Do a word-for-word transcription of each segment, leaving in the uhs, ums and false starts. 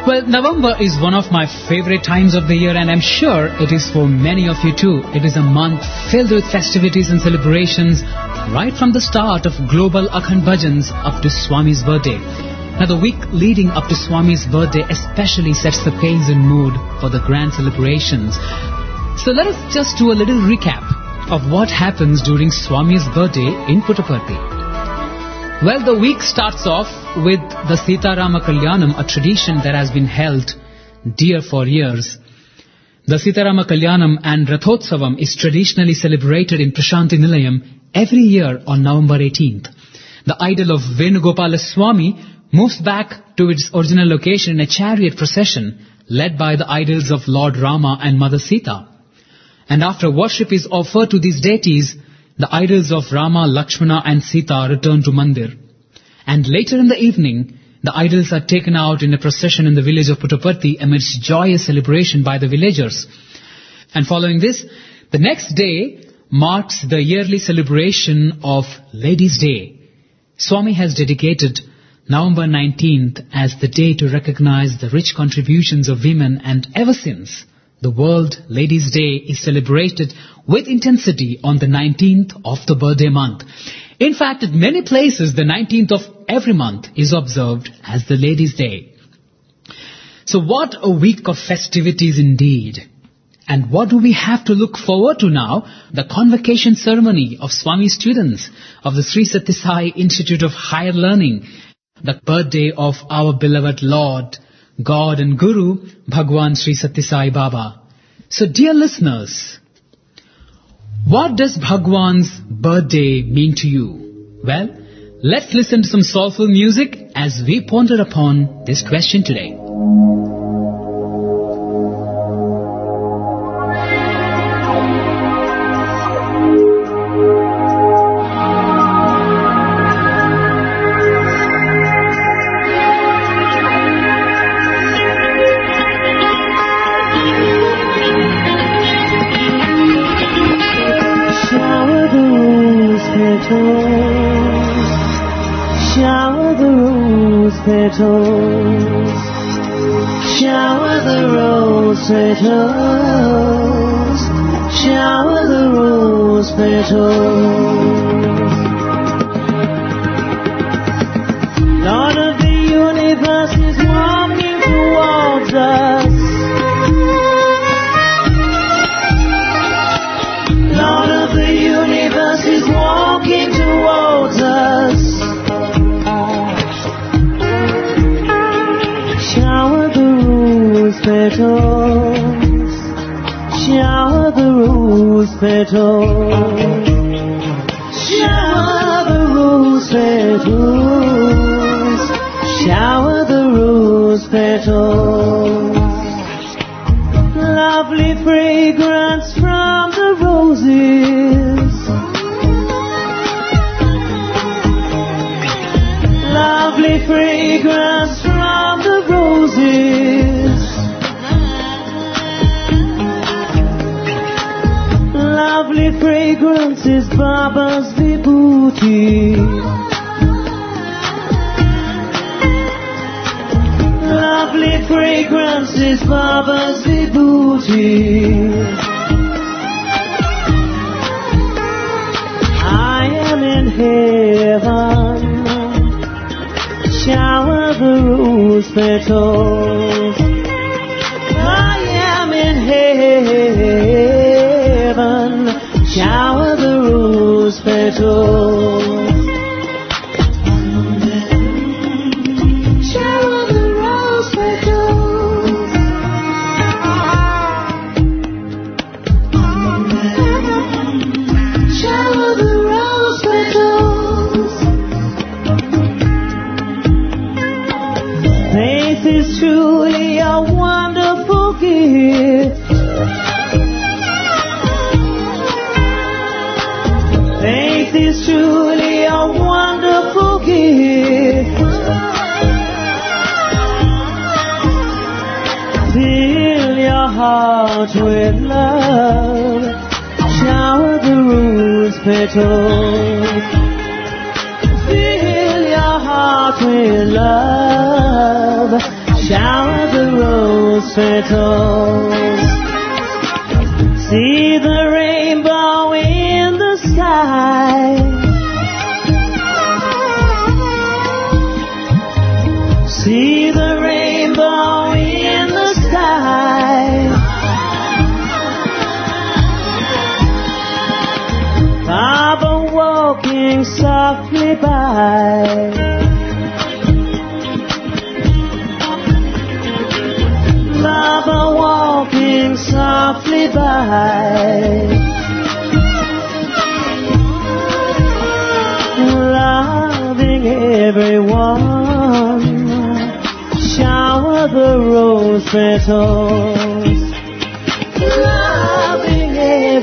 Well, November is one of my favorite times of the year, and I'm sure it is for many of you too. It is a month filled with festivities and celebrations, right from the start of global Akhand Bhajans up to Swami's birthday. Now, the week leading up to Swami's birthday especially sets the pace and mood for the grand celebrations. So let us just do a little recap of what happens during Swami's birthday in Puttaparthi. Well, the week starts off with the Sita Rama Kalyanam, a tradition that has been held dear for years. The Sita Rama Kalyanam and Rathotsavam is traditionally celebrated in Prashanti Nilayam every year on November eighteenth. The idol of Venugopala Swami moves back to its original location in a chariot procession led by the idols of Lord Rama and Mother Sita. And after worship is offered to these deities, the idols of Rama, Lakshmana and Sita return to Mandir. And later in the evening, the idols are taken out in a procession in the village of Puttaparthi amidst joyous celebration by the villagers. And following this, the next day marks the yearly celebration of Ladies' Day. Swami has dedicated November nineteenth as the day to recognize the rich contributions of women, and ever since, the World Ladies' Day is celebrated with intensity on the nineteenth of the birthday month. In fact, at many places, the nineteenth of every month is observed as the Ladies' Day. So what a week of festivities indeed. And what do we have to look forward to now? The convocation ceremony of Swami students of the Sri Sathya Sai Institute of Higher Learning, the birthday of our beloved Lord, God and Guru, Bhagwan Sri Sathya Sai Baba. So dear listeners, what does Bhagwan's birthday mean to you? Well, let's listen to some soulful music as we ponder upon this question today. Shower the rose petals, shower the rose petals, shower the rose petals. Lord of the universe is walking towards us. Lord of the universe is walking towards us. Shower the rose petals, shower the rose petals, shower the rose petals, shower the rose petals. Lovely fragrance from the roses, lovely fragrance from the roses, lovely fragrance is Baba's vibhuti, lovely fragrance is Baba's vibhuti. I am in heaven, shower the rose petals. I am in heaven, shower the rose petals. Shower the rose petals. Shower the rose petals. Faith is truly a wonderful gift. Faith is truly a wonderful gift. Fill your heart with love. Shower the rose petals. Fill your heart with love. shower the rose petals. See the rainbow in the sky. See the rainbow in the sky. Baba walking softly by. Baba walking softly by. Loving everyone. Shower the rose petals. Loving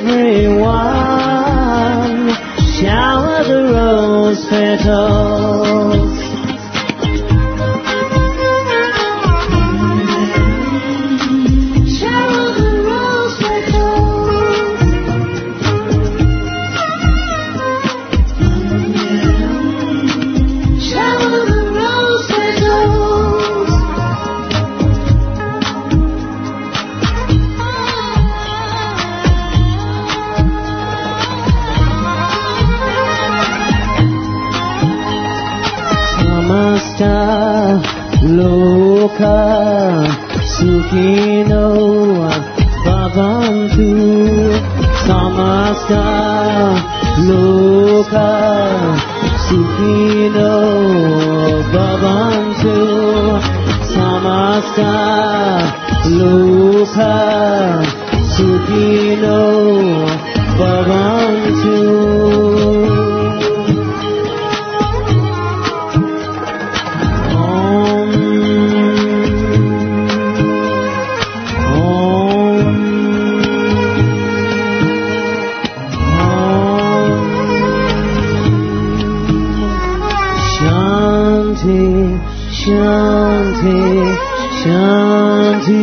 everyone. Shower the rose petals. Shower the rose petals. Shower the rose petals. Samasta loka sukhino bhavantu. Samasta loka sukhino bhavantu. Samasta loka sukhino bhavantu. Shanti, Shanti.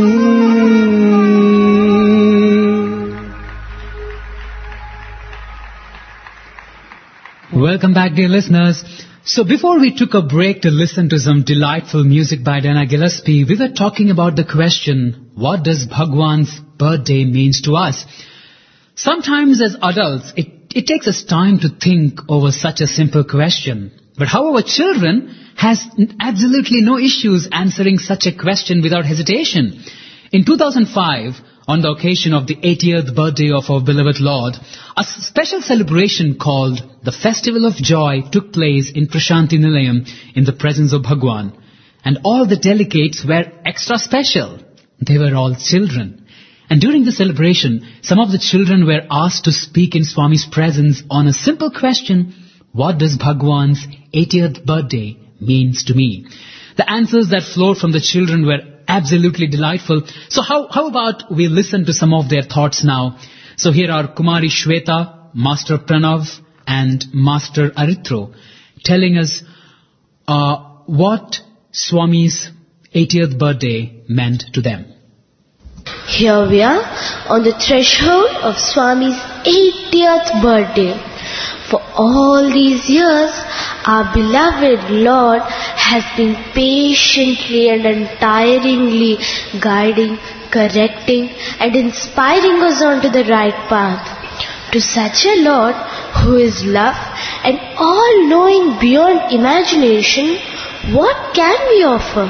Welcome back, dear listeners. So before we took a break to listen to some delightful music by Dana Gillespie, we were talking about the question, what does Bhagwan's birthday means to us? Sometimes as adults, it, it takes us time to think over such a simple question. But however, children has absolutely no issues answering such a question without hesitation. In two thousand five, on the occasion of the eightieth birthday of our beloved Lord, a special celebration called the Festival of Joy took place in Prashanti Nilayam in the presence of Bhagwan. And all the delegates were extra special. They were all children. And during the celebration, some of the children were asked to speak in Swami's presence on a simple question, what does Bhagwan's eightieth birthday means to me? The answers that flowed from the children were absolutely delightful. So how, how about we listen to some of their thoughts now? So here are Kumari Shweta, Master Pranav and Master Arithro telling us uh, what Swami's eightieth birthday meant to them. Here we are on the threshold of Swami's eightieth birthday. For all these years, our beloved Lord has been patiently and untiringly guiding, correcting and inspiring us onto the right path. To such a Lord who is love and all-knowing beyond imagination, what can we offer?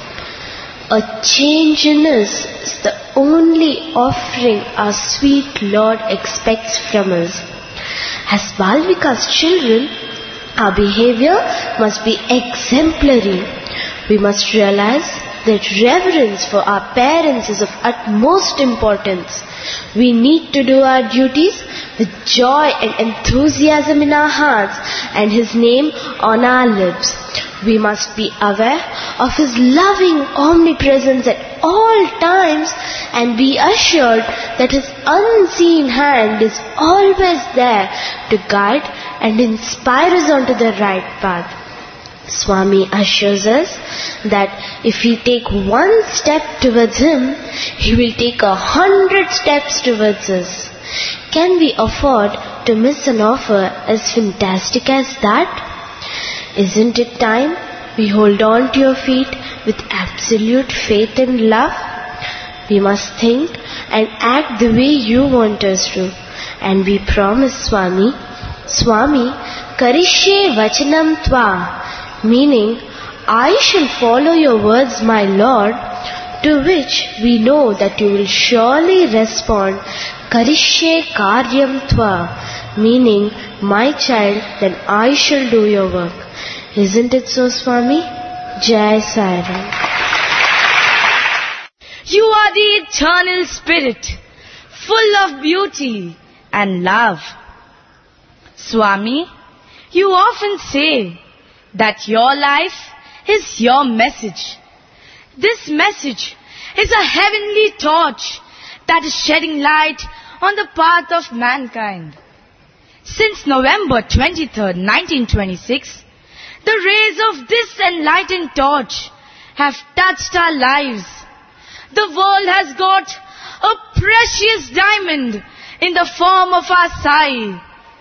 A change in us is the only offering our sweet Lord expects from us. As Balvika's children, our behavior must be exemplary. We must realize that reverence for our parents is of utmost importance. We need to do our duties with joy and enthusiasm in our hearts and His name on our lips. We must be aware of His loving omnipresence at all times and be assured that His unseen hand is always there to guide and inspire us onto the right path. Swami assures us that if we take one step towards Him, He will take a hundred steps towards us. Can we afford to miss an offer as fantastic as that? Isn't it time we hold on to your feet with absolute faith and love? We must think and act the way you want us to. And we promise, Swami, Swami, Karishye Vachanam Tva, meaning, I shall follow your words, my Lord, to which we know that you will surely respond, Karishye Karyam Tva, meaning, my child, then I shall do your work. Isn't it so, Swami? Jai Sai Ram. You are the eternal spirit, full of beauty and love. Swami, you often say that your life is your message. This message is a heavenly torch that is shedding light on the path of mankind. Since November twenty-third, nineteen twenty-six, the rays of this enlightened torch have touched our lives. The world has got a precious diamond in the form of our Sai.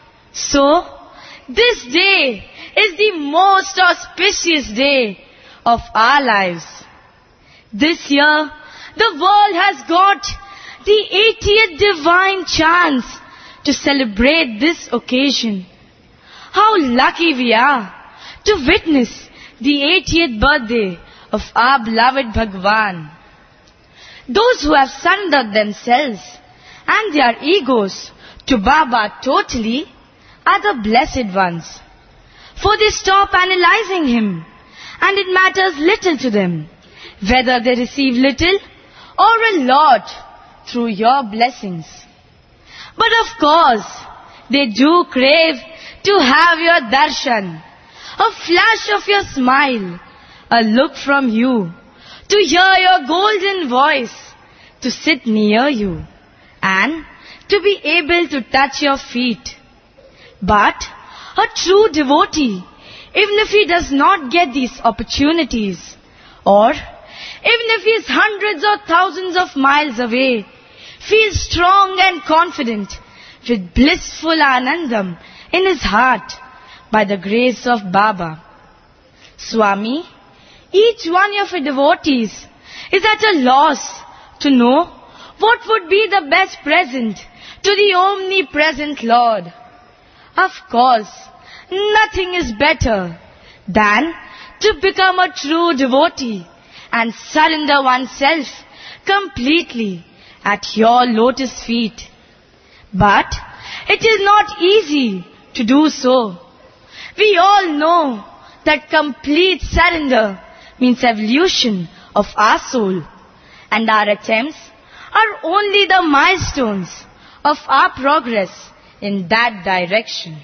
So, this day is the most auspicious day of our lives. This year, the world has got the eightieth divine chance to celebrate this occasion. How lucky we are to witness the eightieth birthday of our beloved Bhagwan. Those who have surrendered themselves and their egos to Baba totally are the blessed ones. For they stop analyzing him, and it matters little to them whether they receive little or a lot through your blessings. But of course, they do crave to have your darshan, a flash of your smile, a look from you, to hear your golden voice, to sit near you, and to be able to touch your feet. But a true devotee, even if he does not get these opportunities, or even if he is hundreds or thousands of miles away, feels strong and confident with blissful anandam in his heart by the grace of Baba. Swami, each one of your devotees is at a loss to know what would be the best present to the omnipresent Lord. Of course, nothing is better than to become a true devotee and surrender oneself completely at your lotus feet. But it is not easy to do so. We all know that complete surrender means evolution of our soul, and our attempts are only the milestones of our progress in that direction.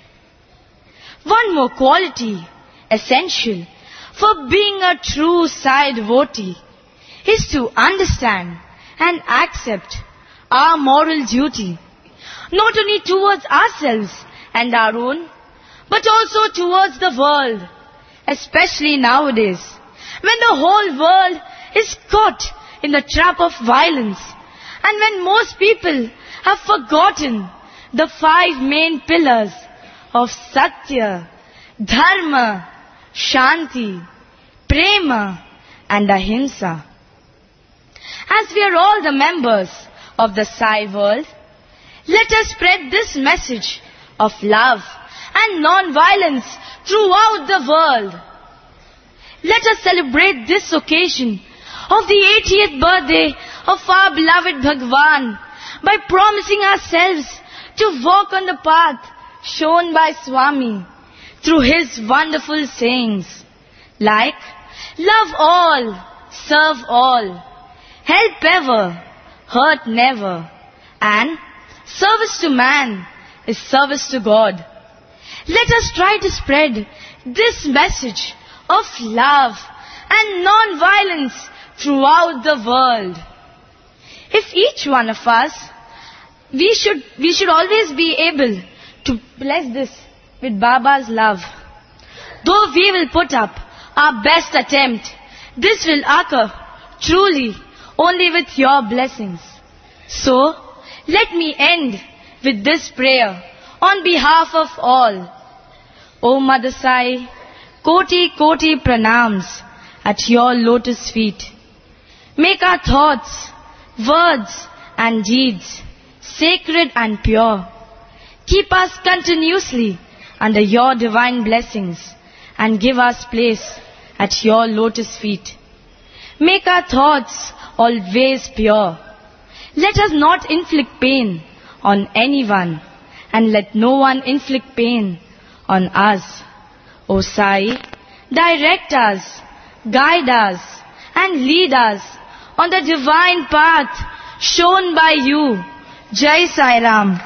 One more quality essential for being a true Sai devotee is to understand and accept our moral duty, not only towards ourselves and our own, but also towards the world, especially nowadays, when the whole world is caught in the trap of violence, and when most people have forgotten the five main pillars of Satya, Dharma, Shanti, Prema, and Ahimsa. As we are all the members of the Sai world, let us spread this message of love and non-violence throughout the world. Let us celebrate this occasion of the eightieth birthday of our beloved Bhagwan by promising ourselves to walk on the path shown by Swami through his wonderful sayings like, love all, serve all, help ever, hurt never, and service to man is service to God. Let us try to spread this message of love and non-violence throughout the world. If each one of us, we should, we should always be able to bless this with Baba's love. Though we will put up our best attempt, this will occur truly only with your blessings. So, let me end with this prayer on behalf of all. O Mother Sai, Koti Koti Pranams, at your lotus feet. Make our thoughts, words and deeds sacred and pure. Keep us continuously under your divine blessings and give us place at your lotus feet. Make our thoughts always pure. Let us not inflict pain on anyone, and let no one inflict pain on us. O Sai, direct us, guide us, and lead us on the divine path shown by you. Jai Sai Ram.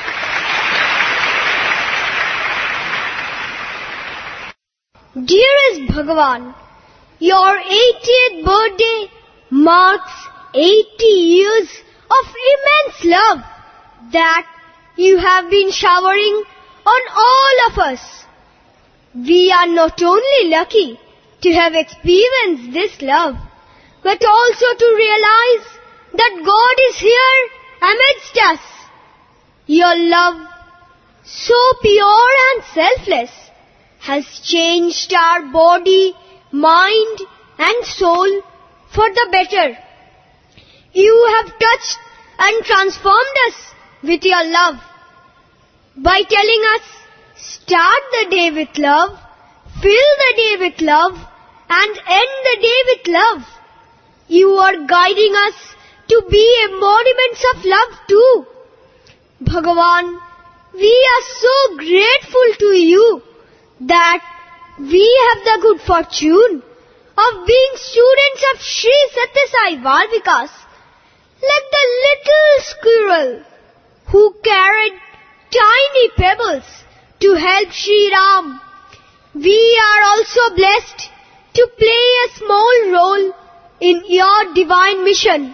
Dearest Bhagavan, your eightieth birthday marks eighty years of immense love that you have been showering on all of us. We are not only lucky to have experienced this love, but also to realize that God is here amidst us. Your love, so pure and selfless, has changed our body, mind and soul for the better. You have touched and transformed us with your love. By telling us, start the day with love, fill the day with love, and end the day with love. You are guiding us to be embodiments of love too. Bhagavan, we are so grateful to you that we have the good fortune of being students of Sri Satya Sai Valmikas, like the little squirrel who carried tiny pebbles to help Sri Ram. We are also blessed to play a small role in your divine mission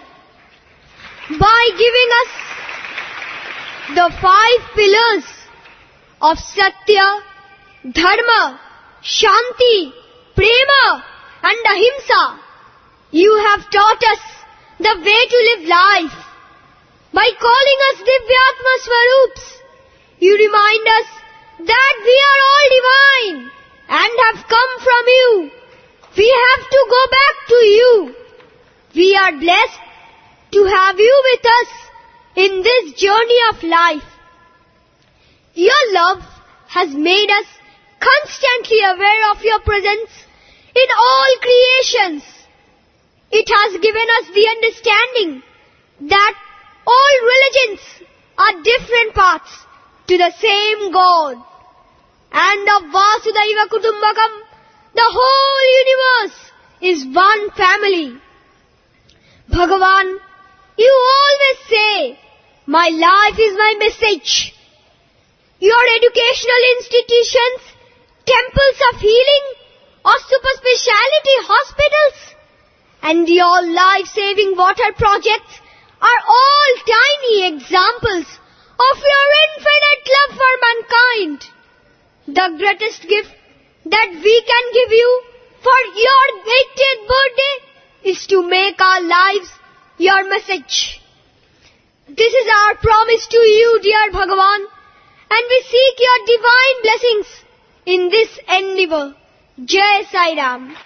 by giving us the five pillars of Satya, Dharma, Shanti, Prema and Ahimsa. You have taught us the way to live life. By calling us Divyatma Swarups, you remind us that we are all divine and have come from you. We have to go back to you. We are blessed to have you with us in this journey of life. Your love has made us constantly aware of your presence in all creations. It has given us the understanding that all religions are different paths to the same God. And of Vasudhaiva Kutumbakam, the whole universe is one family. Bhagavan, you always say, my life is my message. Your educational institutions, temples of healing, or super speciality hospitals, and your life-saving water projects are all tiny examples of your infinite love for mankind. The greatest gift that we can give you for your eightieth birthday is to make our lives your message. This is our promise to you, dear Bhagavan, and we seek your divine blessings in this endeavor. Jai Sai Ram.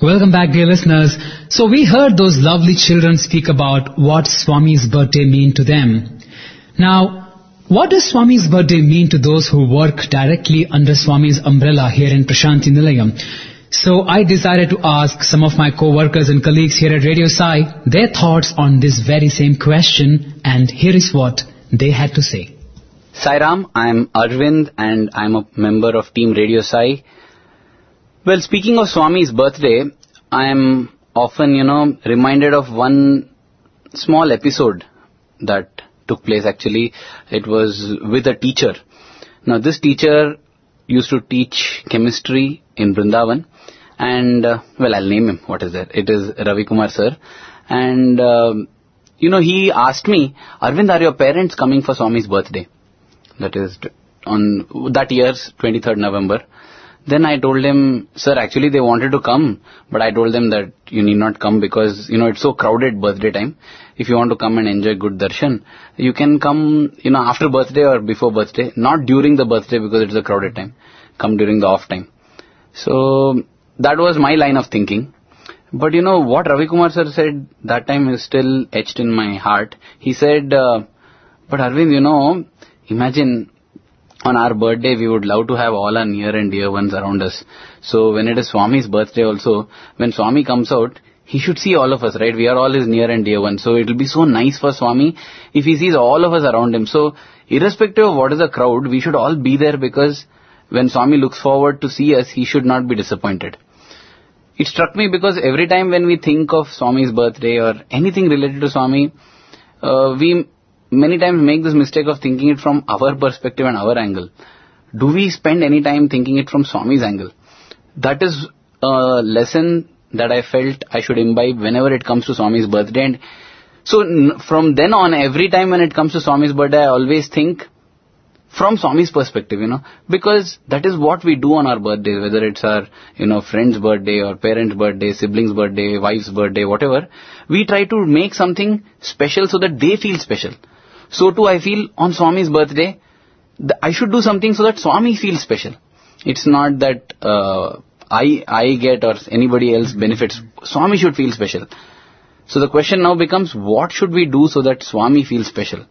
Welcome back, dear listeners. So we heard those lovely children speak about what Swami's birthday mean to them. Now, what does Swami's birthday mean to those who work directly under Swami's umbrella here in Prashanti Nilayam? So I decided to ask some of my co-workers and colleagues here at Radio Sai their thoughts on this very same question, and here is what they had to say. Sai Ram, I'm Arvind and I'm a member of Team Radio Sai. Well, speaking of Swami's birthday, I am often, you know, reminded of one small episode that took place actually. It was with a teacher. Now, this teacher used to teach chemistry in Vrindavan. And, uh, well, I'll name him. What is that? It is Ravi Kumar sir. And, uh, you know, he asked me, Arvind, are your parents coming for Swami's birthday? That is on that year's twenty-third November. Then I told him, sir, actually they wanted to come, but I told them that you need not come because, you know, it's so crowded birthday time. If you want to come and enjoy good darshan, you can come, you know, after birthday or before birthday, not during the birthday because it's a crowded time. Come during the off time. So that was my line of thinking. But you know, what Ravi Kumar sir said that time is still etched in my heart. He said, uh, but Arvind, you know, imagine on our birthday, we would love to have all our near and dear ones around us. So when it is Swami's birthday also, when Swami comes out, he should see all of us, right? We are all his near and dear ones. So it will be so nice for Swami if he sees all of us around him. So irrespective of what is the crowd, we should all be there because when Swami looks forward to see us, he should not be disappointed. It struck me because every time when we think of Swami's birthday or anything related to Swami, uh, we many times make this mistake of thinking it from our perspective and our angle. Do we spend any time thinking it from Swami's angle? That is a lesson that I felt I should imbibe whenever it comes to Swami's birthday. And so n- from then on, every time when it comes to Swami's birthday, I always think from Swami's perspective, you know, because that is what we do on our birthdays, whether it's our, you know, friend's birthday or parent's birthday, sibling's birthday, wife's birthday, whatever. We try to make something special so that they feel special. So too I feel on Swami's birthday, th- I should do something so that Swami feels special. It's not that uh, I I get or anybody else benefits. Swami should feel special. So the question now becomes, what should we do so that Swami feels special?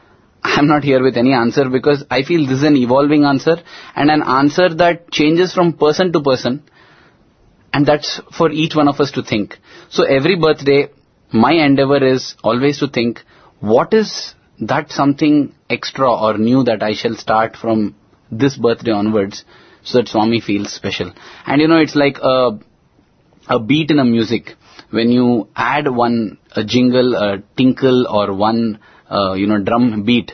I'm not here with any answer because I feel this is an evolving answer and an answer that changes from person to person. And that's for each one of us to think. So every birthday, my endeavor is always to think, what is that something extra or new that I shall start from this birthday onwards so that Swami feels special. And you know, it's like a, a beat in a music. When you add one, a jingle, a tinkle or one, uh, you know, drum beat,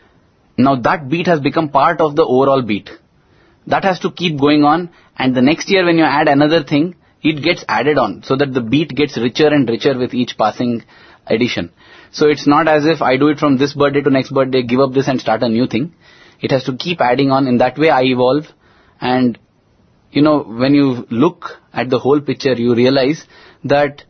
now that beat has become part of the overall beat. That has to keep going on, and the next year when you add another thing, it gets added on so that the beat gets richer and richer with each passing addition. So it's not as if I do it from this birthday to next birthday, give up this and start a new thing. It has to keep adding on. In that way I evolve. And, you know, when you look at the whole picture, you realize that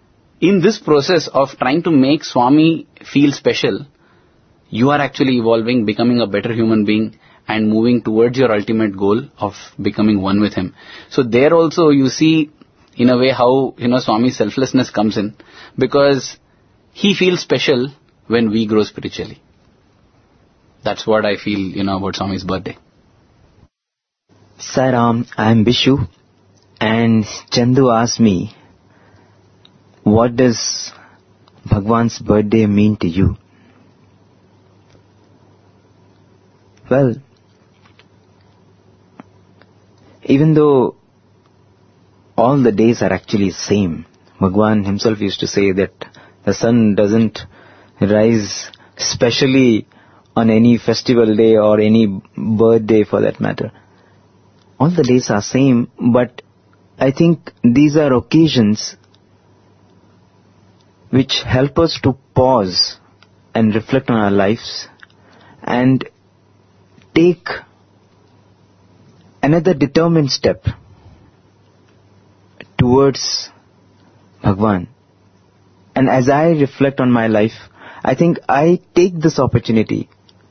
in this process of trying to make Swami feel special, you are actually evolving, becoming a better human being and moving towards your ultimate goal of becoming one with him. So there also you see in a way how, you know, Swami's selflessness comes in, because he feels special when we grow spiritually. That's what I feel, you know, about Swami's birthday. Sai Ram, I am Bishu, and Chandu asked me, what does Bhagwan's birthday mean to you? Well, even though all the days are actually same, Bhagwan himself used to say that the sun doesn't rise specially on any festival day or any birthday for that matter. All the days are same, but I think these are occasions which help us to pause and reflect on our lives and take another determined step towards Bhagwan. And as I reflect on my life, I think I take this opportunity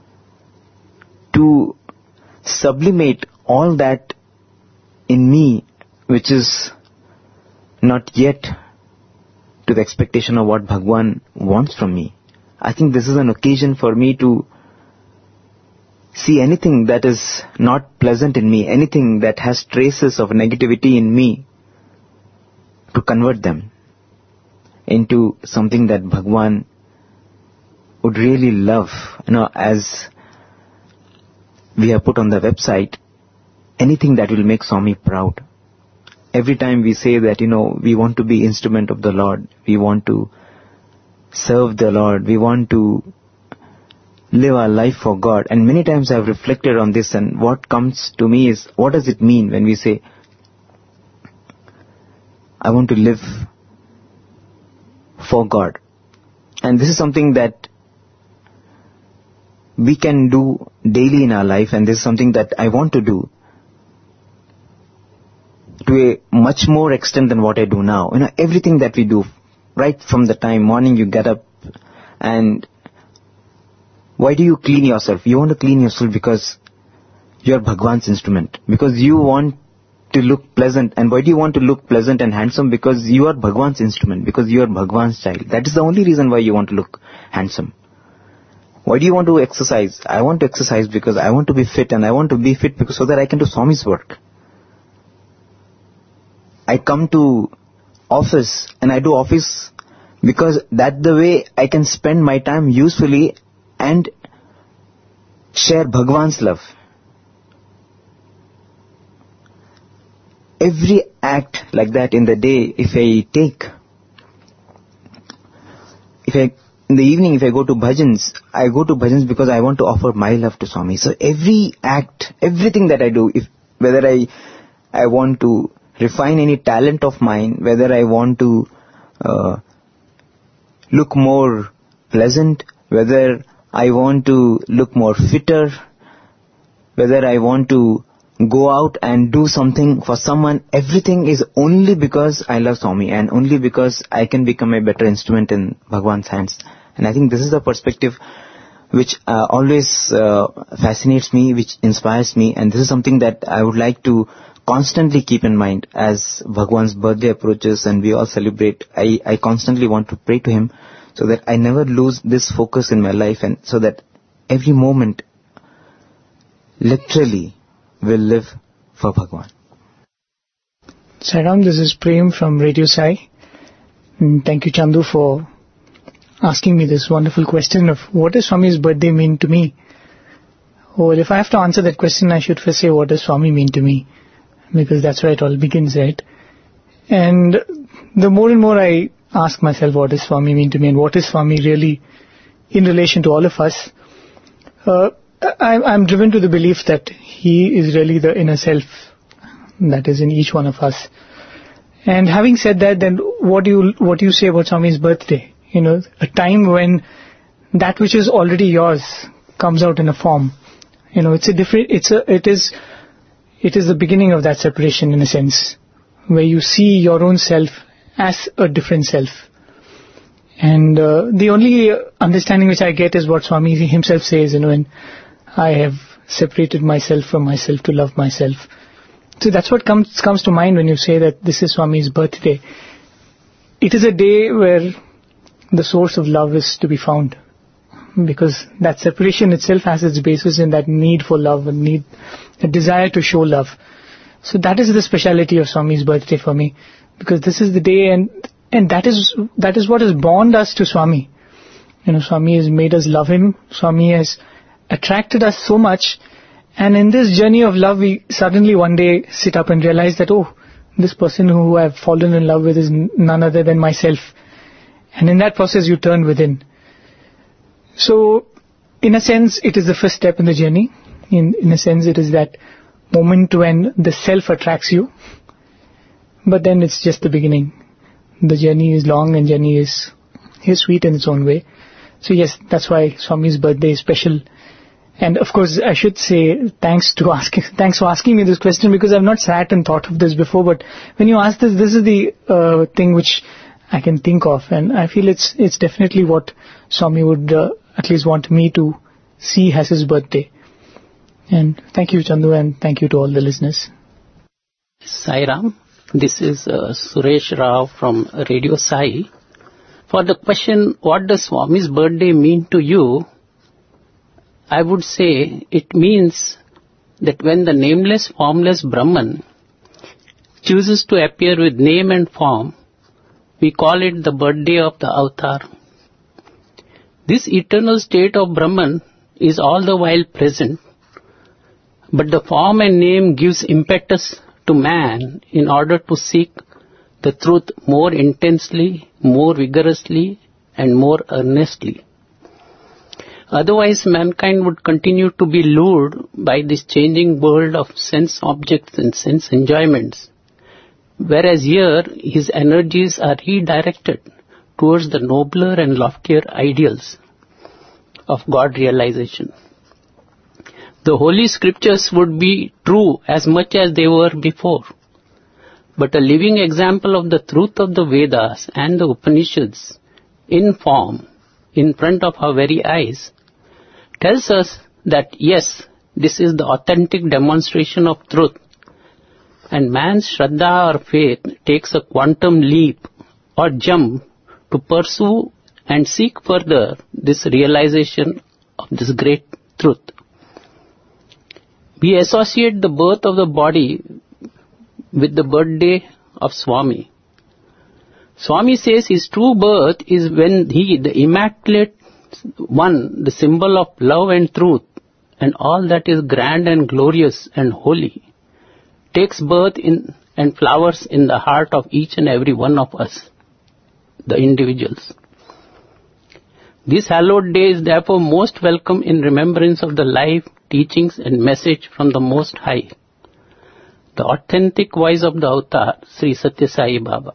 to sublimate all that in me which is not yet to the expectation of what Bhagwan wants from me. I think this is an occasion for me to see anything that is not pleasant in me, anything that has traces of negativity in me, to convert them into something that Bhagwan would really love. You know, as we have put on the website, anything that will make Swami proud. Every time we say that, you know, we want to be instrument of the Lord, we want to serve the Lord, we want to live our life for God. And many times I have reflected on this, and what comes to me is, what does it mean when we say, I want to live for God? And this is something that we can do daily in our life, and this is something that I want to do to a much more extent than what I do now. You know, everything that we do, right from the time morning you get up, and why do you clean yourself? You want to clean yourself because you are Bhagwan's instrument, because you want to look pleasant. And why do you want to look pleasant and handsome? Because you are Bhagwan's instrument, because you are Bhagwan's child. That is the only reason why you want to look handsome. Why do you want to exercise? I want to exercise because I want to be fit, and I want to be fit because so that I can do Swami's work. I come to office and I do office because that's the way I can spend my time usefully and share Bhagwan's love. Every act like that in the day, if I take, if I, in the evening if I go to bhajans, I go to bhajans because I want to offer my love to Swami. So every act, everything that I do, if whether I, I want to refine any talent of mine, whether I want to uh, look more pleasant, whether I want to look more fitter, whether I want to go out and do something for someone, everything is only because I love Swami, and only because I can become a better instrument in Bhagwan's hands. And I think this is the perspective which uh, always uh, fascinates me, which inspires me, and this is something that I would like to constantly keep in mind as Bhagwan's birthday approaches and we all celebrate. I, I constantly want to pray to him so that I never lose this focus in my life, and so that every moment literally will live for Bhagwan. Sairam, this is Prem from Radio Sai. And thank you, Chandu, for asking me this wonderful question of what does Swami's birthday mean to me? Well, if I have to answer that question, I should first say, what does Swami mean to me? Because that's where it all begins, right? And the more and more I ask myself, what does Swami mean to me, and what is Swami really in relation to all of us, uh, I, I'm driven to the belief that he is really the inner self that is in each one of us. And having said that, then what do you what do you say about Swami's birthday? You know, a time when that which is already yours comes out in a form. You know, it's a different. It's a. It is. It is the beginning of that separation, in a sense, where you see your own self as a different self. And uh, the only understanding which I get is what Swami himself says, you know, and I have separated myself from myself to love myself. So that's what comes comes to mind when you say that this is Swami's birthday. It is a day where the source of love is to be found, because that separation itself has its basis in that need for love, and need, a desire to show love. So that is the speciality of Swami's birthday for me, because this is the day, and and that is that is what has bound us to Swami. You know, Swami has made us love him. Swami has attracted us so much, and in this journey of love, we suddenly one day sit up and realize that, oh, this person who I've fallen in love with is none other than myself. And in that process, you turn within. So, in a sense, it is the first step in the journey. In, in a sense, it is that moment when the self attracts you. But then it's just the beginning. The journey is long, and journey is, is sweet in its own way. So yes, that's why Swami's birthday is special. And of course, I should say thanks to asking, thanks for asking me this question, because I've not sat and thought of this before. But when you ask this, this is the uh, thing which I can think of, and I feel it's it's definitely what Swami would uh, at least want me to see as his birthday. And thank you, Chandu, and thank you to all the listeners. Sai Ram, This is uh, Suresh Rao from Radio Sai. For the question, what does Swami's birthday mean to you? I would say it means that when the nameless, formless Brahman chooses to appear with name and form, we call it the birthday of the avatar. This eternal state of Brahman is all the while present, but the form and name gives impetus to man in order to seek the truth more intensely, more vigorously, and more earnestly. Otherwise, mankind would continue to be lured by this changing world of sense objects and sense enjoyments, whereas here his energies are redirected towards the nobler and loftier ideals of God realization. The holy scriptures would be true as much as they were before, but a living example of the truth of the Vedas and the Upanishads in form, in front of our very eyes, tells us that yes, this is the authentic demonstration of truth, and man's Shraddha or faith takes a quantum leap or jump to pursue and seek further this realization of this great truth. We associate the birth of the body with the birthday of Swami. Swami says his true birth is when he, the Immaculate One, the symbol of love and truth, and all that is grand and glorious and holy, takes birth in and flowers in the heart of each and every one of us, the individuals. This hallowed day is therefore most welcome in remembrance of the life, teachings and message from the Most High, the authentic voice of the avatar, Sri Satya Sai Baba.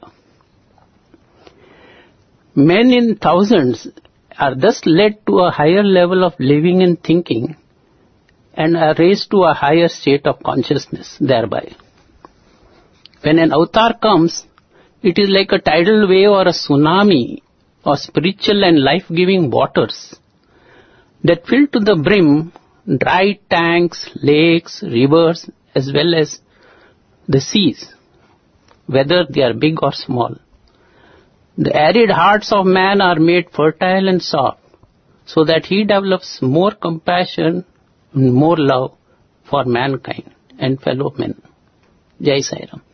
Men in thousands are thus led to a higher level of living and thinking and are raised to a higher state of consciousness thereby. When an avatar comes, it is like a tidal wave or a tsunami of spiritual and life-giving waters that fill to the brim dry tanks, lakes, rivers, as well as the seas, whether they are big or small. The arid hearts of man are made fertile and soft, so that he develops more compassion and more love for mankind and fellow men. Jai Sai Ram.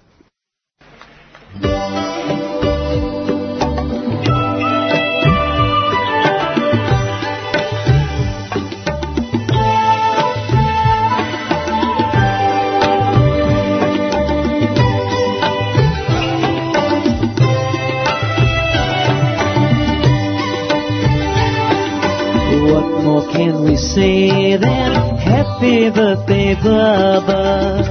What more can we say than happy birthday, Baba?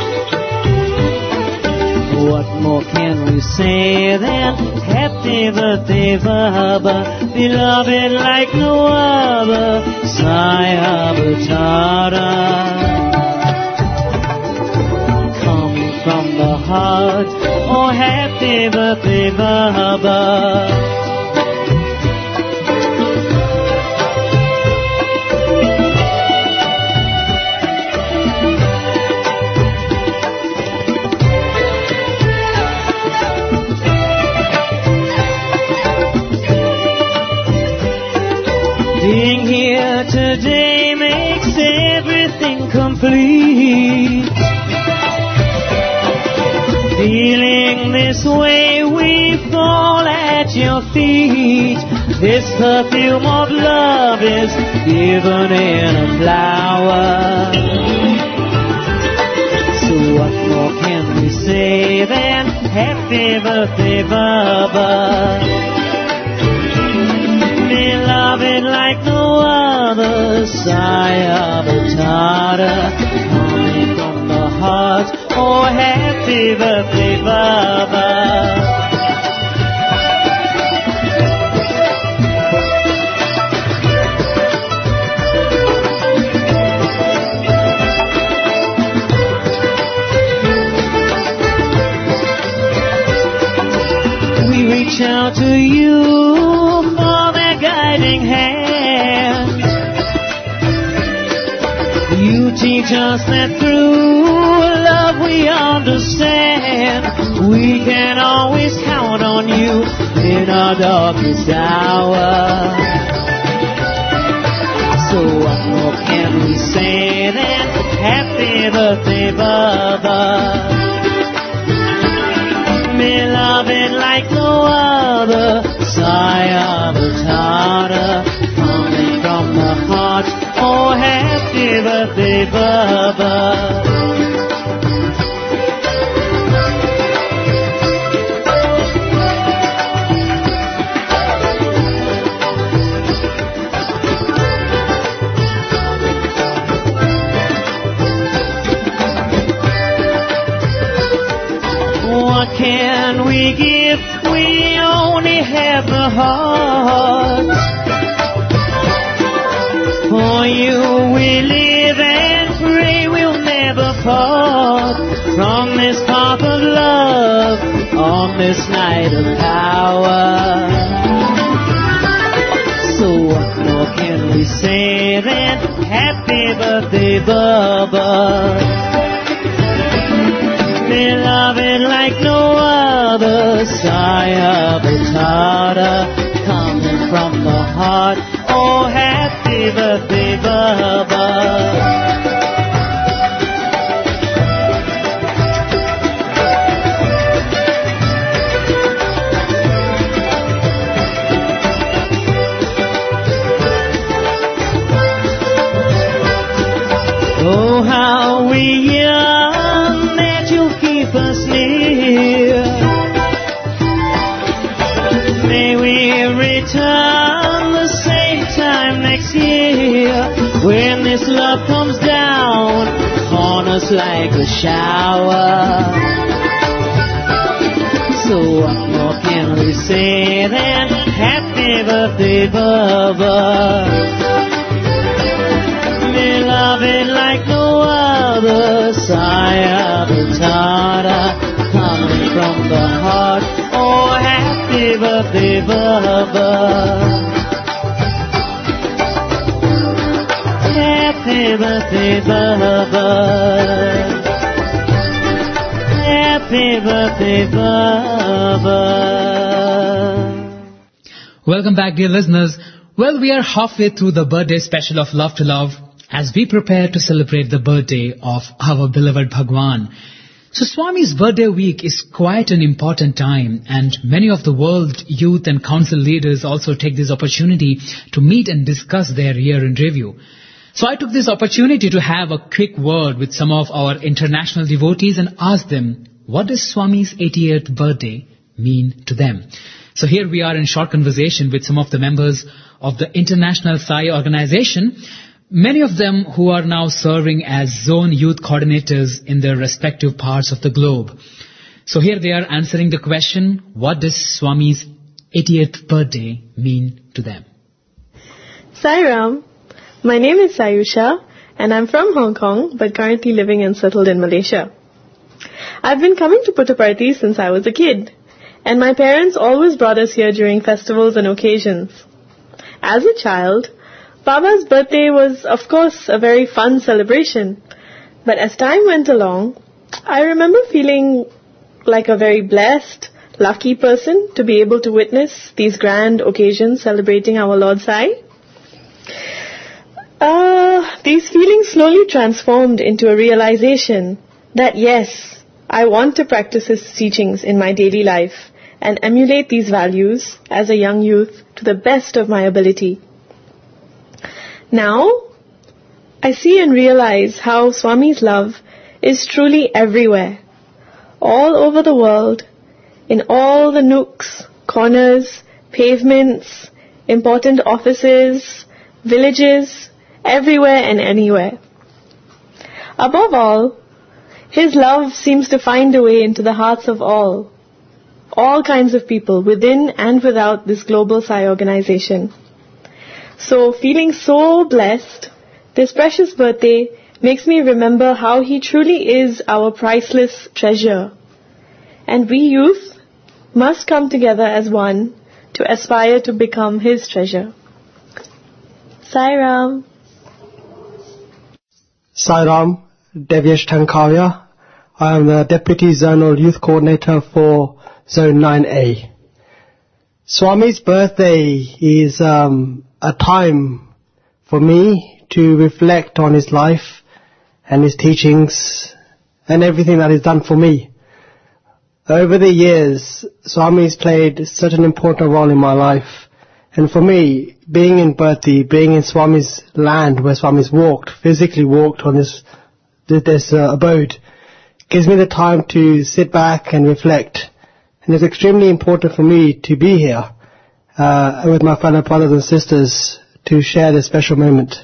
What more can we say than happy birthday, Baba? Beloved like no other, Sai Avatara. Come from the heart, oh happy birthday, Baba. Being here today makes everything complete. Feeling this way, we fall at your feet. This perfume of love is given in a flower. So what more can we say than happy birthday, Baba? Beloved like no other, Sai Avatara, coming from the heart, oh happy birthday, Baba. We reach out to you for the guiding hand. You teach us that through love we understand. and we can always count on you in our darkest hour. So what more can we say than happy birthday, Baba? Beloved like no other, Sire Avtara, coming from the heart. Oh, happy birthday, Baba. What can we give? We only have the heart. For you we live and pray we'll never part from this path of love on this night of power. So what more can we say than happy birthday, Baba? Beloved like no other, Sire Avtara, coming from the heart. Oh, happy birthday, Baba. Oh, how we yearn that you'll keep us near. May we return the same time next year, when this love comes down on us like a shower. So what more can we say than happy birthday, Baba? Beloved like no other, Sire Avtara, coming from the heart. Oh, happy birthday, Baba. Happy birthday, Baba. Happy birthday, Baba. Welcome back, dear listeners. Well, we are halfway through the birthday special of Love to Love as we prepare to celebrate the birthday of our beloved Bhagwan. So Swami's birthday week is quite an important time, and many of the world youth and council leaders also take this opportunity to meet and discuss their year in review. So I took this opportunity to have a quick word with some of our international devotees and ask them, what does Swami's eightieth birthday mean to them? So here we are in short conversation with some of the members of the International Sai Organization, many of them who are now serving as zone youth coordinators in their respective parts of the globe. So here they are answering the question, what does Swami's eightieth birthday mean to them? Sai Ram, my name is Sayusha and I'm from Hong Kong but currently living and settled in Malaysia. I've been coming to Puttaparthi since I was a kid, and my parents always brought us here during festivals and occasions. As a child, Baba's birthday was, of course, a very fun celebration. But as time went along, I remember feeling like a very blessed, lucky person to be able to witness these grand occasions celebrating our Lord Sai. Uh, these feelings slowly transformed into a realization that yes, I want to practice his teachings in my daily life and emulate these values as a young youth to the best of my ability. Now, I see and realize how Swami's love is truly everywhere, all over the world, in all the nooks, corners, pavements, important offices, villages, everywhere and anywhere. Above all, his love seems to find a way into the hearts of all, all kinds of people within and without this global Sai organization. So, feeling so blessed, this precious birthday makes me remember how he truly is our priceless treasure. And we youth must come together as one to aspire to become his treasure. Sai Ram. Sai Ram, Devyesh Thankavya. I am the Deputy Zonal Youth Coordinator for Zone nine A. Swami's birthday is um, a time for me to reflect on his life and his teachings and everything that he's done for me. Over the years, Swami's played such an important role in my life. And for me, being in Bharti, being in Swami's land where Swami's walked, physically walked on this, this uh, abode, gives me the time to sit back and reflect. And it's extremely important for me to be here uh, with my fellow brothers and sisters to share this special moment.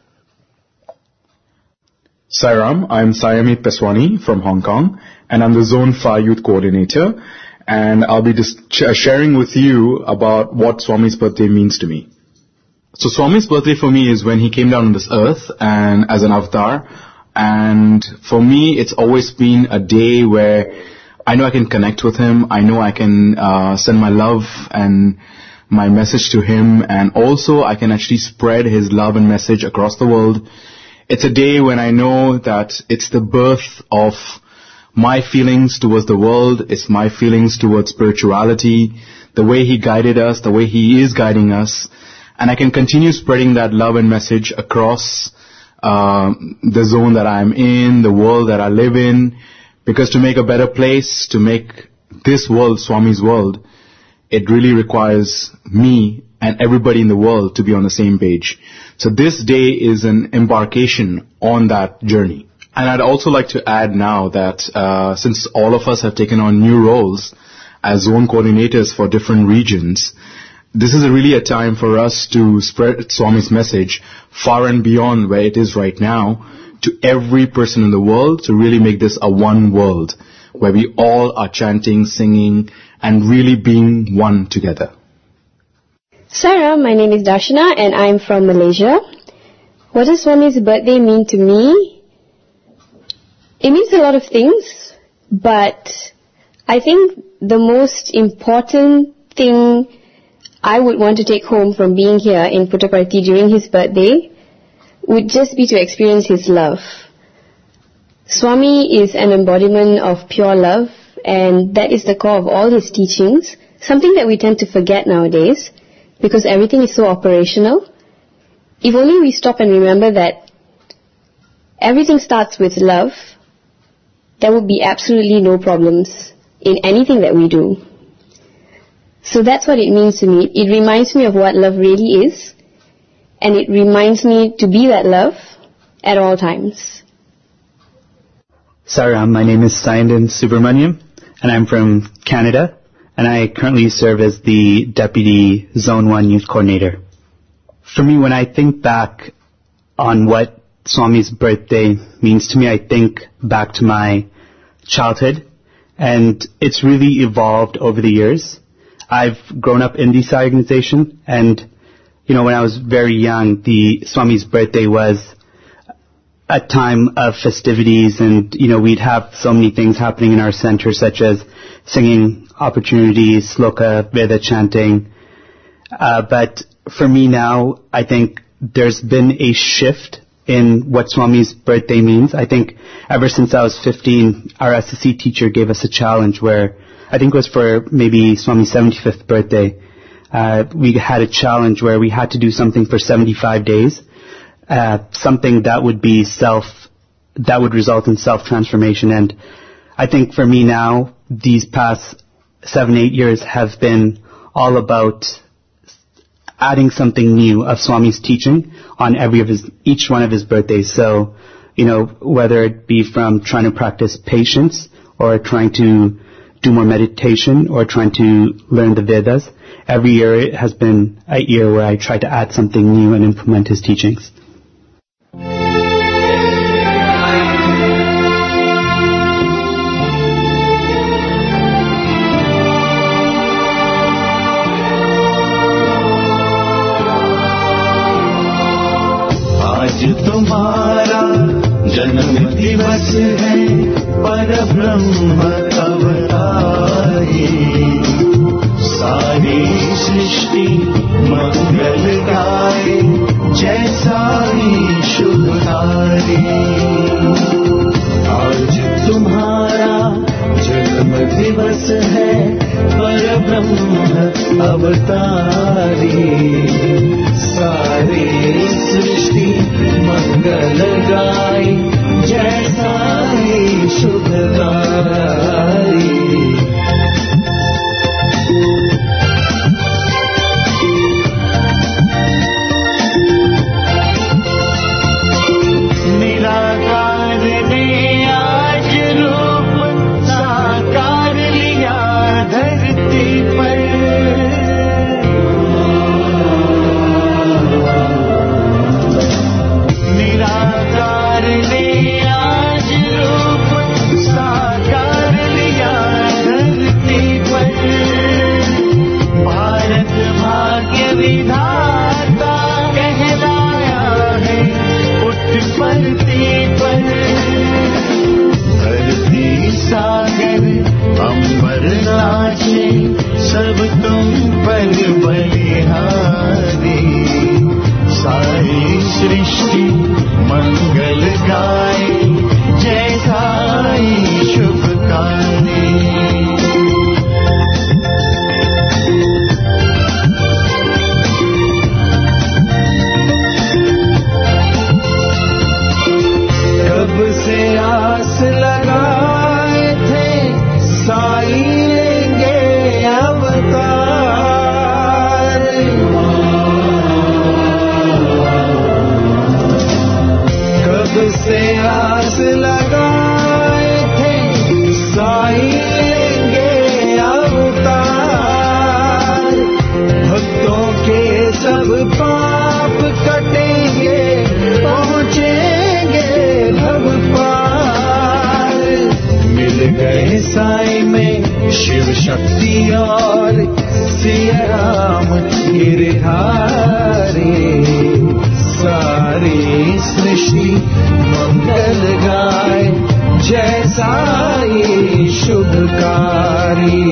Sairam, I'm Sayamit Peswani from Hong Kong, and I'm the Zone five Youth Coordinator, and I'll be just ch- sharing with you about what Swami's birthday means to me. So Swami's birthday for me is when he came down on this earth and as an avatar, and for me it's always been a day where I know I can connect with him, I know I can uh, send my love and my message to him, and also I can actually spread his love and message across the world. It's a day when I know that it's the birth of my feelings towards the world, it's my feelings towards spirituality, the way he guided us, the way he is guiding us, and I can continue spreading that love and message across uh, the zone that I'm in, the world that I live in, because to make a better place, to make this world Swami's world, it really requires me and everybody in the world to be on the same page. So this day is an embarkation on that journey. And I'd also like to add now that uh, since all of us have taken on new roles as zone coordinators for different regions, this is a really a time for us to spread Swami's message far and beyond where it is right now to every person in the world, to really make this a one world where we all are chanting, singing, and really being one together. Sarah, my name is Darshana and I'm from Malaysia. What does Swami's birthday mean to me? It means a lot of things, but I think the most important thing I would want to take home from being here in Puttaparthi during his birthday would just be to experience his love. Swami is an embodiment of pure love, and that is the core of all his teachings, something that we tend to forget nowadays, because everything is so operational. If only we stop and remember that everything starts with love, there would be absolutely no problems in anything that we do. So that's what it means to me. It reminds me of what love really is, and it reminds me to be that love at all times. Saram, my name is Sayandan Subramaniam, and I'm from Canada, and I currently serve as the Deputy Zone one Youth Coordinator. For me, when I think back on what Swami's birthday means to me, I think back to my childhood, and it's really evolved over the years. I've grown up in the Sai organization, and, you know, when I was very young, the Swami's birthday was a time of festivities, and, you know, we'd have so many things happening in our center, such as singing opportunities, sloka, Veda chanting. Uh, but for me now, I think there's been a shift in what Swami's birthday means. I think ever since I was fifteen, our S S C teacher gave us a challenge where, I think it was for maybe Swami's seventy-fifth birthday, uh, we had a challenge where we had to do something for seventy-five days. Uh, something that would be self, that would result in self-transformation. And I think for me now, these past seven, eight years have been all about adding something new of Swami's teaching on every of his, each one of his birthdays. So, you know, whether it be from trying to practice patience or trying to do more meditation or trying to learn the Vedas, every year it has been a year where I try to add something new and implement his teachings. तुम्हारा जन्म दिवस है परब्रह्म अवतारी सारी सृष्टि मंगल गाए जैसा ही शुभकारी आज तुम्हारा जन्म दिवस है परब्रह्म अवतारी सारी सृष्टि मंगल गाए जय साई शुभकारी निराकार ने आज रूप साकार लिया धरती पर निराकार ने आज रूप साकार लिया धरती पर भारत भाग्य विधाता कहलाया है उत्पत्ति पर धरती सागर अंबर नाचे सब तुम पर बलिहारी सारी सृष्टि मंगल गाए जय साई शुभकारी कब से आस लगाए थे साई लेंगे अवतार कब से आस लगाए थे साई लेंगे अवतार भक्तों के सब पाप कटेंगे पहुँचेंगे भव पार मिल गए साई में शिव शक्ति और सिया राम गिरधारी सारी सृष्टि मंगल गाए जय साई शुभकारी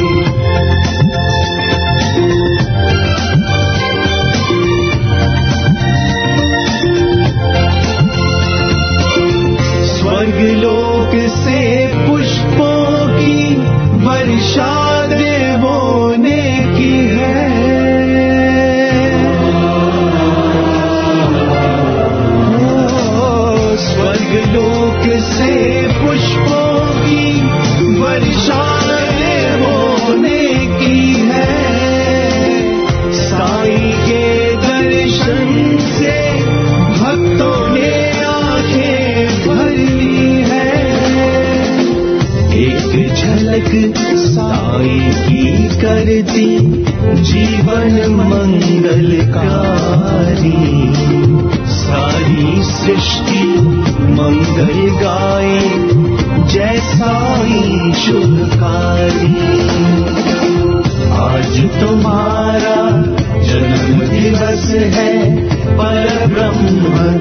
स्वर्गलोक से पुष्पों की वर्षा देवों ने की है स्वर्गलोक से पुष्पों की वर्षा देवों ने की है साई के दर्शन से भक्तों ने आंखें भर ली है एक झलक साई की करती जीवन मंगलकारी सारी सृष्टि मंगल गाए जय साई शुभकारी आज तुम्हारा जन्म दिवस है परब्रह्म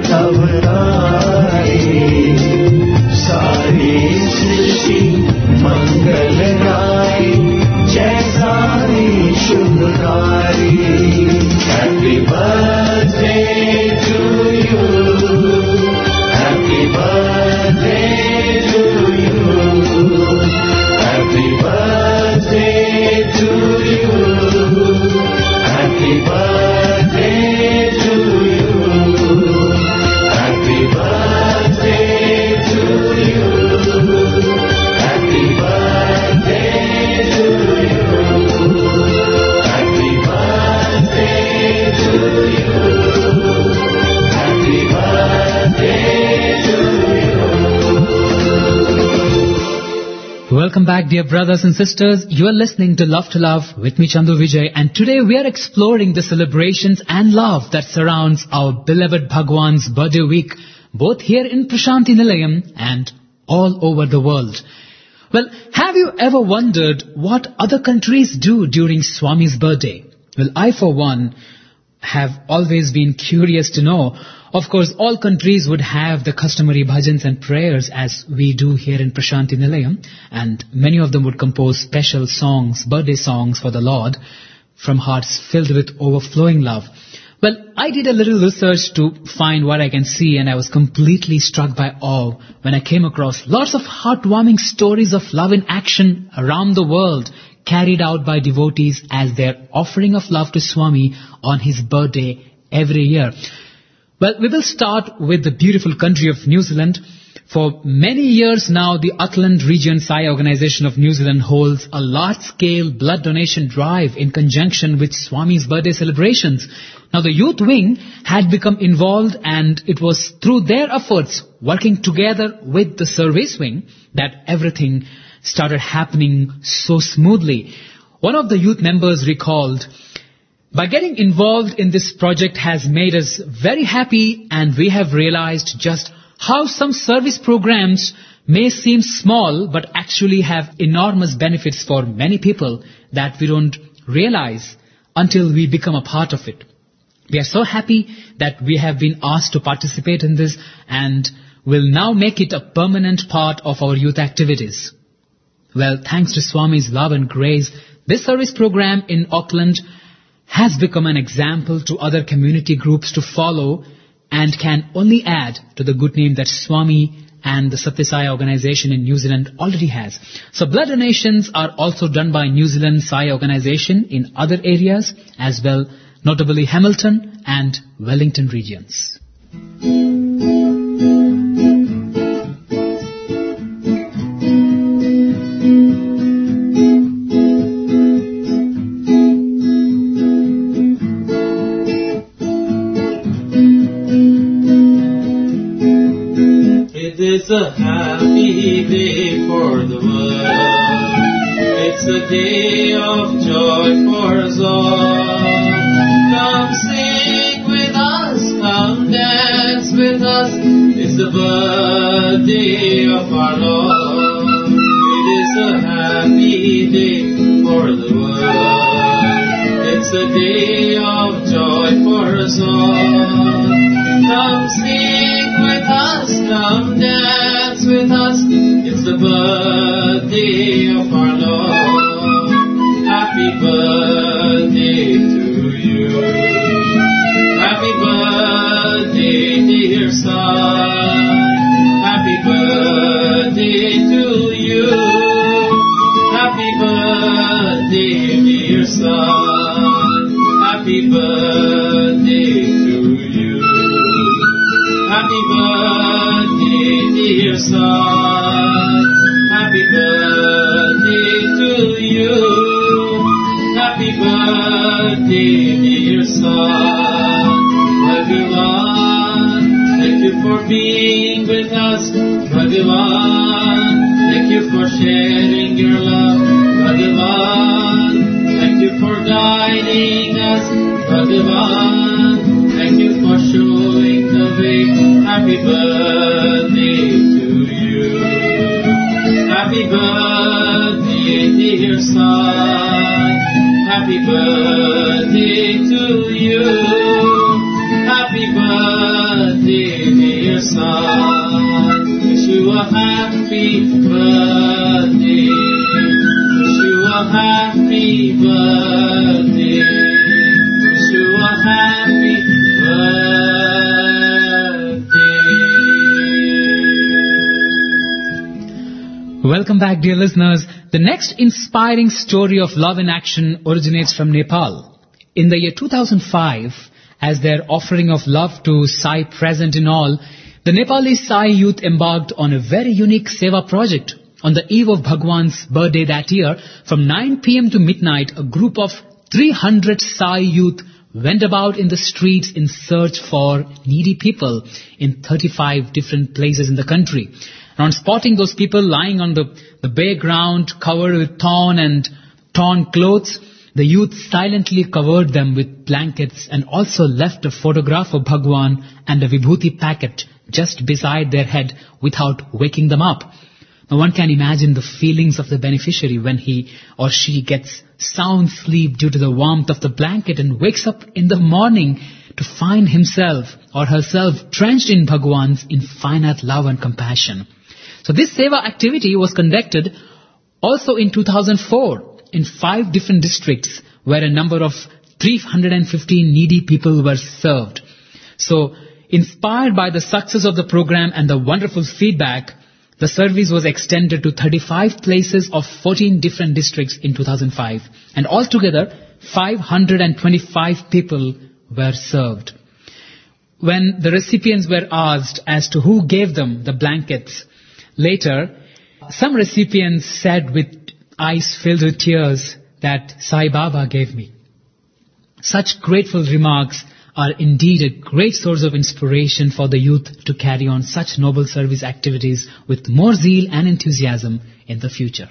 अवतारी सारी सृष्टि मंगल गाए जय साई शुभकारी happy birthday to you happy birthday to you happy birthday to you happy birthday to you happy birthday to you happy birthday to you happy birthday to you happy birthday to you Welcome back, dear brothers and sisters. You are listening to Love to Love with me, Chandu Vijay, and today we are exploring the celebrations and love that surrounds our beloved Bhagwan's birthday week, both here in Prashanti Nilayam and all over the world. Well, have you ever wondered what other countries do during Swami's birthday? Well, I for one have always been curious to know. Of course, all countries would have the customary bhajans and prayers as we do here in Prashanti Nilayam, and many of them would compose special songs, birthday songs for the Lord from hearts filled with overflowing love. Well, I did a little research to find what I can see, and I was completely struck by awe when I came across lots of heartwarming stories of love in action around the world, carried out by devotees as their offering of love to Swami on his birthday every year. Well, we will start with the beautiful country of New Zealand. For many years now, the Auckland Region Sai Organization of New Zealand holds a large-scale blood donation drive in conjunction with Swami's birthday celebrations. Now, the youth wing had become involved, and it was through their efforts, working together with the service wing, that everything started happening so smoothly. One of the youth members recalled, "By getting involved in this project has made us very happy, and we have realized just how some service programs may seem small but actually have enormous benefits for many people that we don't realize until we become a part of it. We are so happy that we have been asked to participate in this and will now make it a permanent part of our youth activities." Well, thanks to Swami's love and grace, this service program in Auckland has become an example to other community groups to follow, and can only add to the good name that Swami and the Satya Sai organization in New Zealand already has. So blood donations are also done by New Zealand Sai organization in other areas as well, notably Hamilton and Wellington regions. It's a happy day for the world. It's a day of joy for us all. Come sing with us, come dance with us. It's the birthday of our Lord. It is a happy day for the world. It's a day of joy for us all. Come sing with us, come dance with us. It's the birthday of our Lord. Happy birthday to you. Happy birthday, dear son. Happy birthday to you. Happy birthday, dear son. Happy birthday to you. Happy birthday, dear son. Happy birthday to you. Happy birthday, dear son. Bhagavan, thank you for being with us. Bhagavan, thank you for sharing your love. Bhagavan, thank you for guiding us. Bhagavan, thank you for showing the way. Happy birthday to you. Happy birthday, dear son. Happy birthday to you. Happy birthday, dear son. Wish you a happy birthday. Wish you a happy birthday. Wish you a happy birthday. Welcome back, dear listeners. The next inspiring story of love in action originates from Nepal. In the year two thousand five, as their offering of love to Sai present in all, the Nepali Sai youth embarked on a very unique seva project. On the eve of Bhagwan's birthday that year, from nine p.m. to midnight, a group of three hundred Sai youth went about in the streets in search for needy people in thirty-five different places in the country. And on spotting those people lying on the, the bare ground covered with torn and torn clothes, the youth silently covered them with blankets and also left a photograph of Bhagwan and a vibhuti packet just beside their head without waking them up. Now one can imagine the feelings of the beneficiary when he or she gets sound sleep due to the warmth of the blanket and wakes up in the morning to find himself or herself drenched in Bhagwan's infinite love and compassion. So this seva activity was conducted also in two thousand four in five different districts where a number of three hundred fifty needy people were served. So, inspired by the success of the program and the wonderful feedback, the service was extended to thirty-five places of fourteen different districts in two thousand five. And altogether, five hundred twenty-five people were served. When the recipients were asked as to who gave them the blankets, later, some recipients said with eyes filled with tears that Sai Baba gave me. Such grateful remarks are indeed a great source of inspiration for the youth to carry on such noble service activities with more zeal and enthusiasm in the future.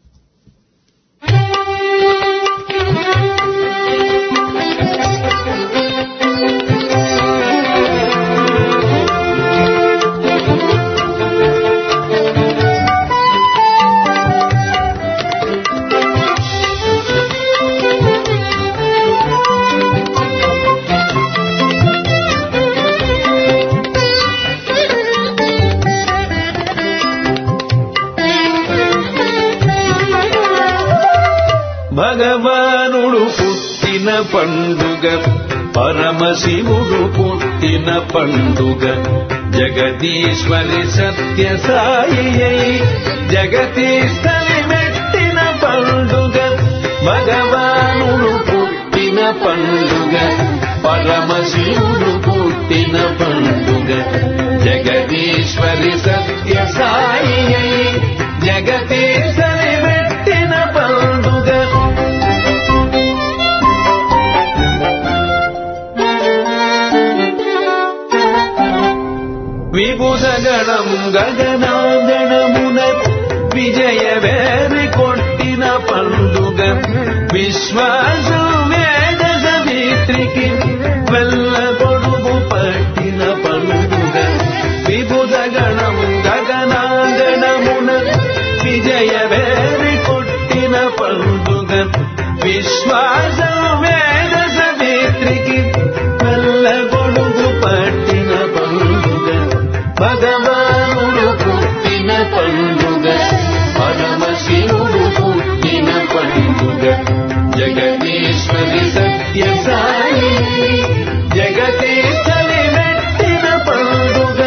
భగవానుడు పుట్టిన పండుగ పరమశివుడు పుట్టిన పండుగ జగదీశ్వరి సత్య సాయి జగతీస్థలి మెట్టిన పండుగ భగవానుడు పుట్టిన పండుగ పరమశివుడు పుట్టిన పండుగ జగదీశ్వరి సత్య సాయి జగతీస్థలి మెట్టిన పండుగ విభుదగణం గగనాగణమున విజయ వేరి కొట్టిన పండుగ విశ్వాసం వేద సవిత్రికి వెల్ల పొడుగు పట్టిన పండుగ విభుదగణం గగనాగణమున విజయ వేరి కొట్టిన పండుగ విశ్వాసం వేద సవిత్రికి వెల్ల పొడుగు పట్టిన పండుగ భగవానుడు పుట్టిన పండుగ పరమశివుడు పుట్టిన పండుగ జగదీశ్వరి సత్య సాయి జగతీస్థలి మెట్టిన పండుగ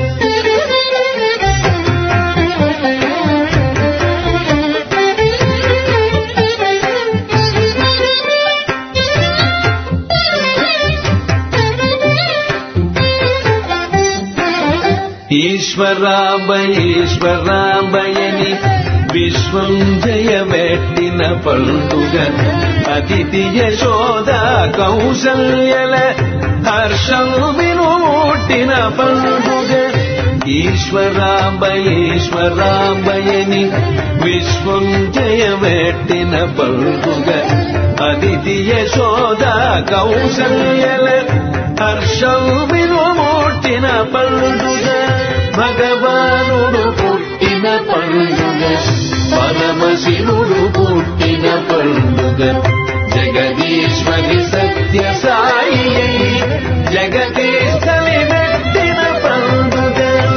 ఈశ్వరాంబ ఈశ్వరాంబయని విశ్వం జయమెట్టిన పండుగ అతిథి యశోద కౌసల్యల హర్షం వినుముట్టిన పండుగ ఈశ్వరాంబ ఈశ్వరాంబయని విశ్వం జయమెట్టిన పండుగ అతిథి యశోద కౌసల్యల హర్షం వినుముట్టిన పండుగ భగవానుడు పుట్టిన పండుగ పరమశివుడు పుట్టిన పండుగ జగదీశ్వరి సత్య సాయి జగతీస్థలి మెట్టిన పండుగ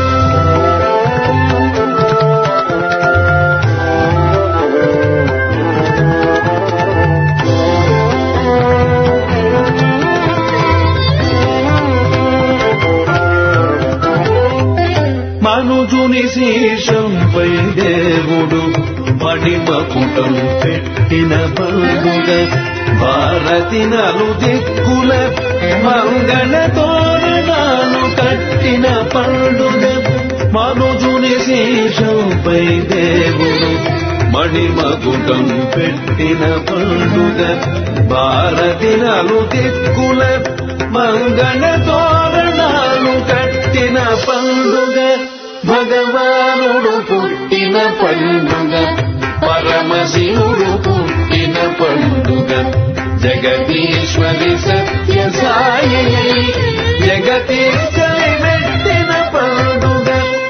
మనుజుని శీర్షంపై దేవుడు మణిమకుటం పెట్టిన పండుగ భారతి నలు దిక్కుల మంగళ తోరణాలు కట్టిన పండుగ మనుజుని శీర్షంపై దేవుడు మణిమకుటం పెట్టిన పండుగ భారతి నలు దిక్కుల మంగళ తోరణాలు కట్టిన పండుగ భగవానుడు పుట్టిన పండుగ పరమశివుడు పుట్టిన పండుగ జగదీశ్వరి సత్య సాయి జగతీస్థలి మెట్టిన పండుగ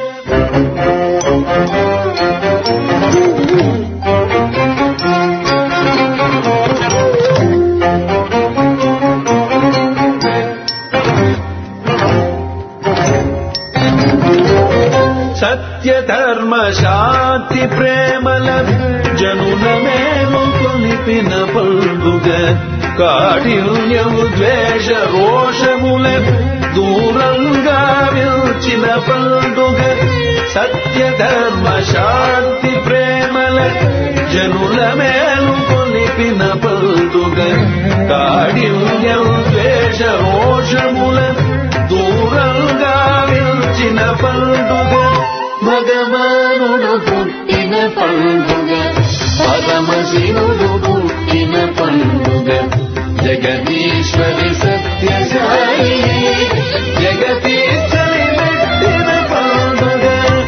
సత్య ధర్మ శాంతి ప్రేమల జనుల మేలు కొలిపిన పండుగ కాఠిన్యము ద్వేష రోషముల దూరంగా విల్చిన పండుగ సత్య ధర్మ శాంతి ప్రేమల జనుల మేలు కొలిపిన పండుగ కాఠిన్యం ద్వేష రోషముల దూరంగా విల్చిన పండుగ భగవానుడు పుట్టిన పండుగ పరమశివుడు పుట్టిన పండుగ జగదీశ్వరి సత్య సాయి జగదీశ్వరి పెట్టిన పండుగ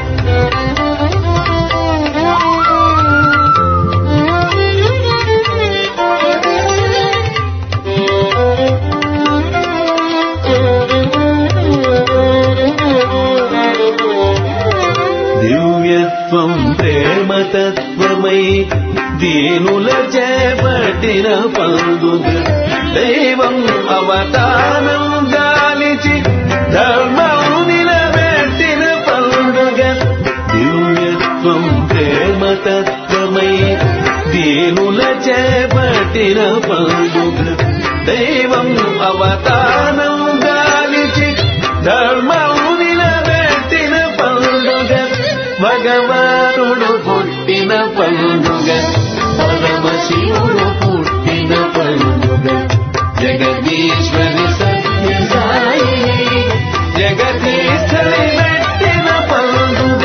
దివ్యత్వం ప్రేమతత్వమై దీనుల చేపట్టిన పండుగ దైవం అవతారం గాలిచి ధర్మం నిలబెట్టిన పండుగ దివ్యత్వం ప్రేమతత్వమై దీనుల చేపట్టిన పండుగ దైవం అవతారం గాలిచి ధర్మం నిలబెట్టిన పండుగ భగవానుడు పుట్టిన పండుగ పరమశివుడు పుట్టిన పండుగ జగదీశ్వరి సత్య సాయి జగదీశ్వరి పెట్టిన పండుగ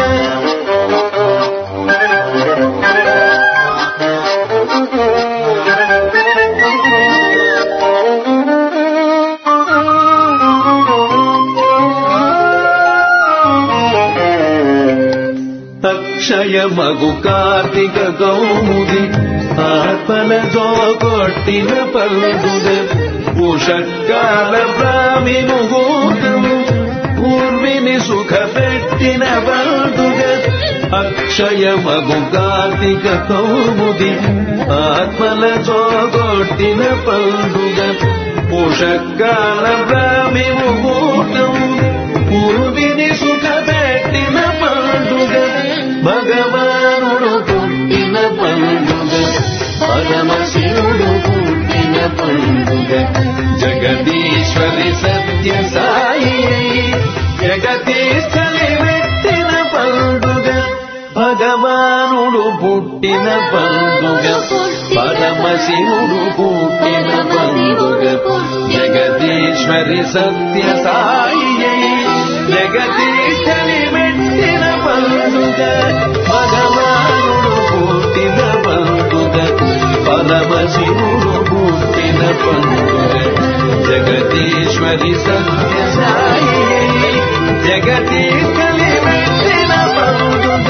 అక్షయమగు కార్తీక కౌముది ఆత్మల జోకొట్టిన పండుగ ఉషకాల బ్రాహ్మి ముహూర్తము పూర్విని సుఖ పెట్టిన పండుగ అక్షయమగు కార్తీక కౌముది ఆత్మల జోకొట్టిన పండుగ ఉషకాల బ్రాహ్మి ముహూర్తము పూర్విని సుఖ పెట్టిన పండుగ భగవానుడు పుట్టిన పండుగ పరమశివుడు పుట్టిన పండుగ జగదీశ్వరి సత్య సాయి జగదీశ్వరి పెట్టిన పండుగ భగవానుడు పుట్టిన పండుగ పరమశివుడు పుట్టిన పండుగ జగదీశ్వరి సత్య సాయి జగదీశ్వరి పెట్టిన పండుగ భగవానుడు పుట్టిన పండుగ పరమశివుడు పుట్టిన పండుగ జగదీశ్వరి సత్య సాయి జగదీశ్వరి పెట్టిన పండుగ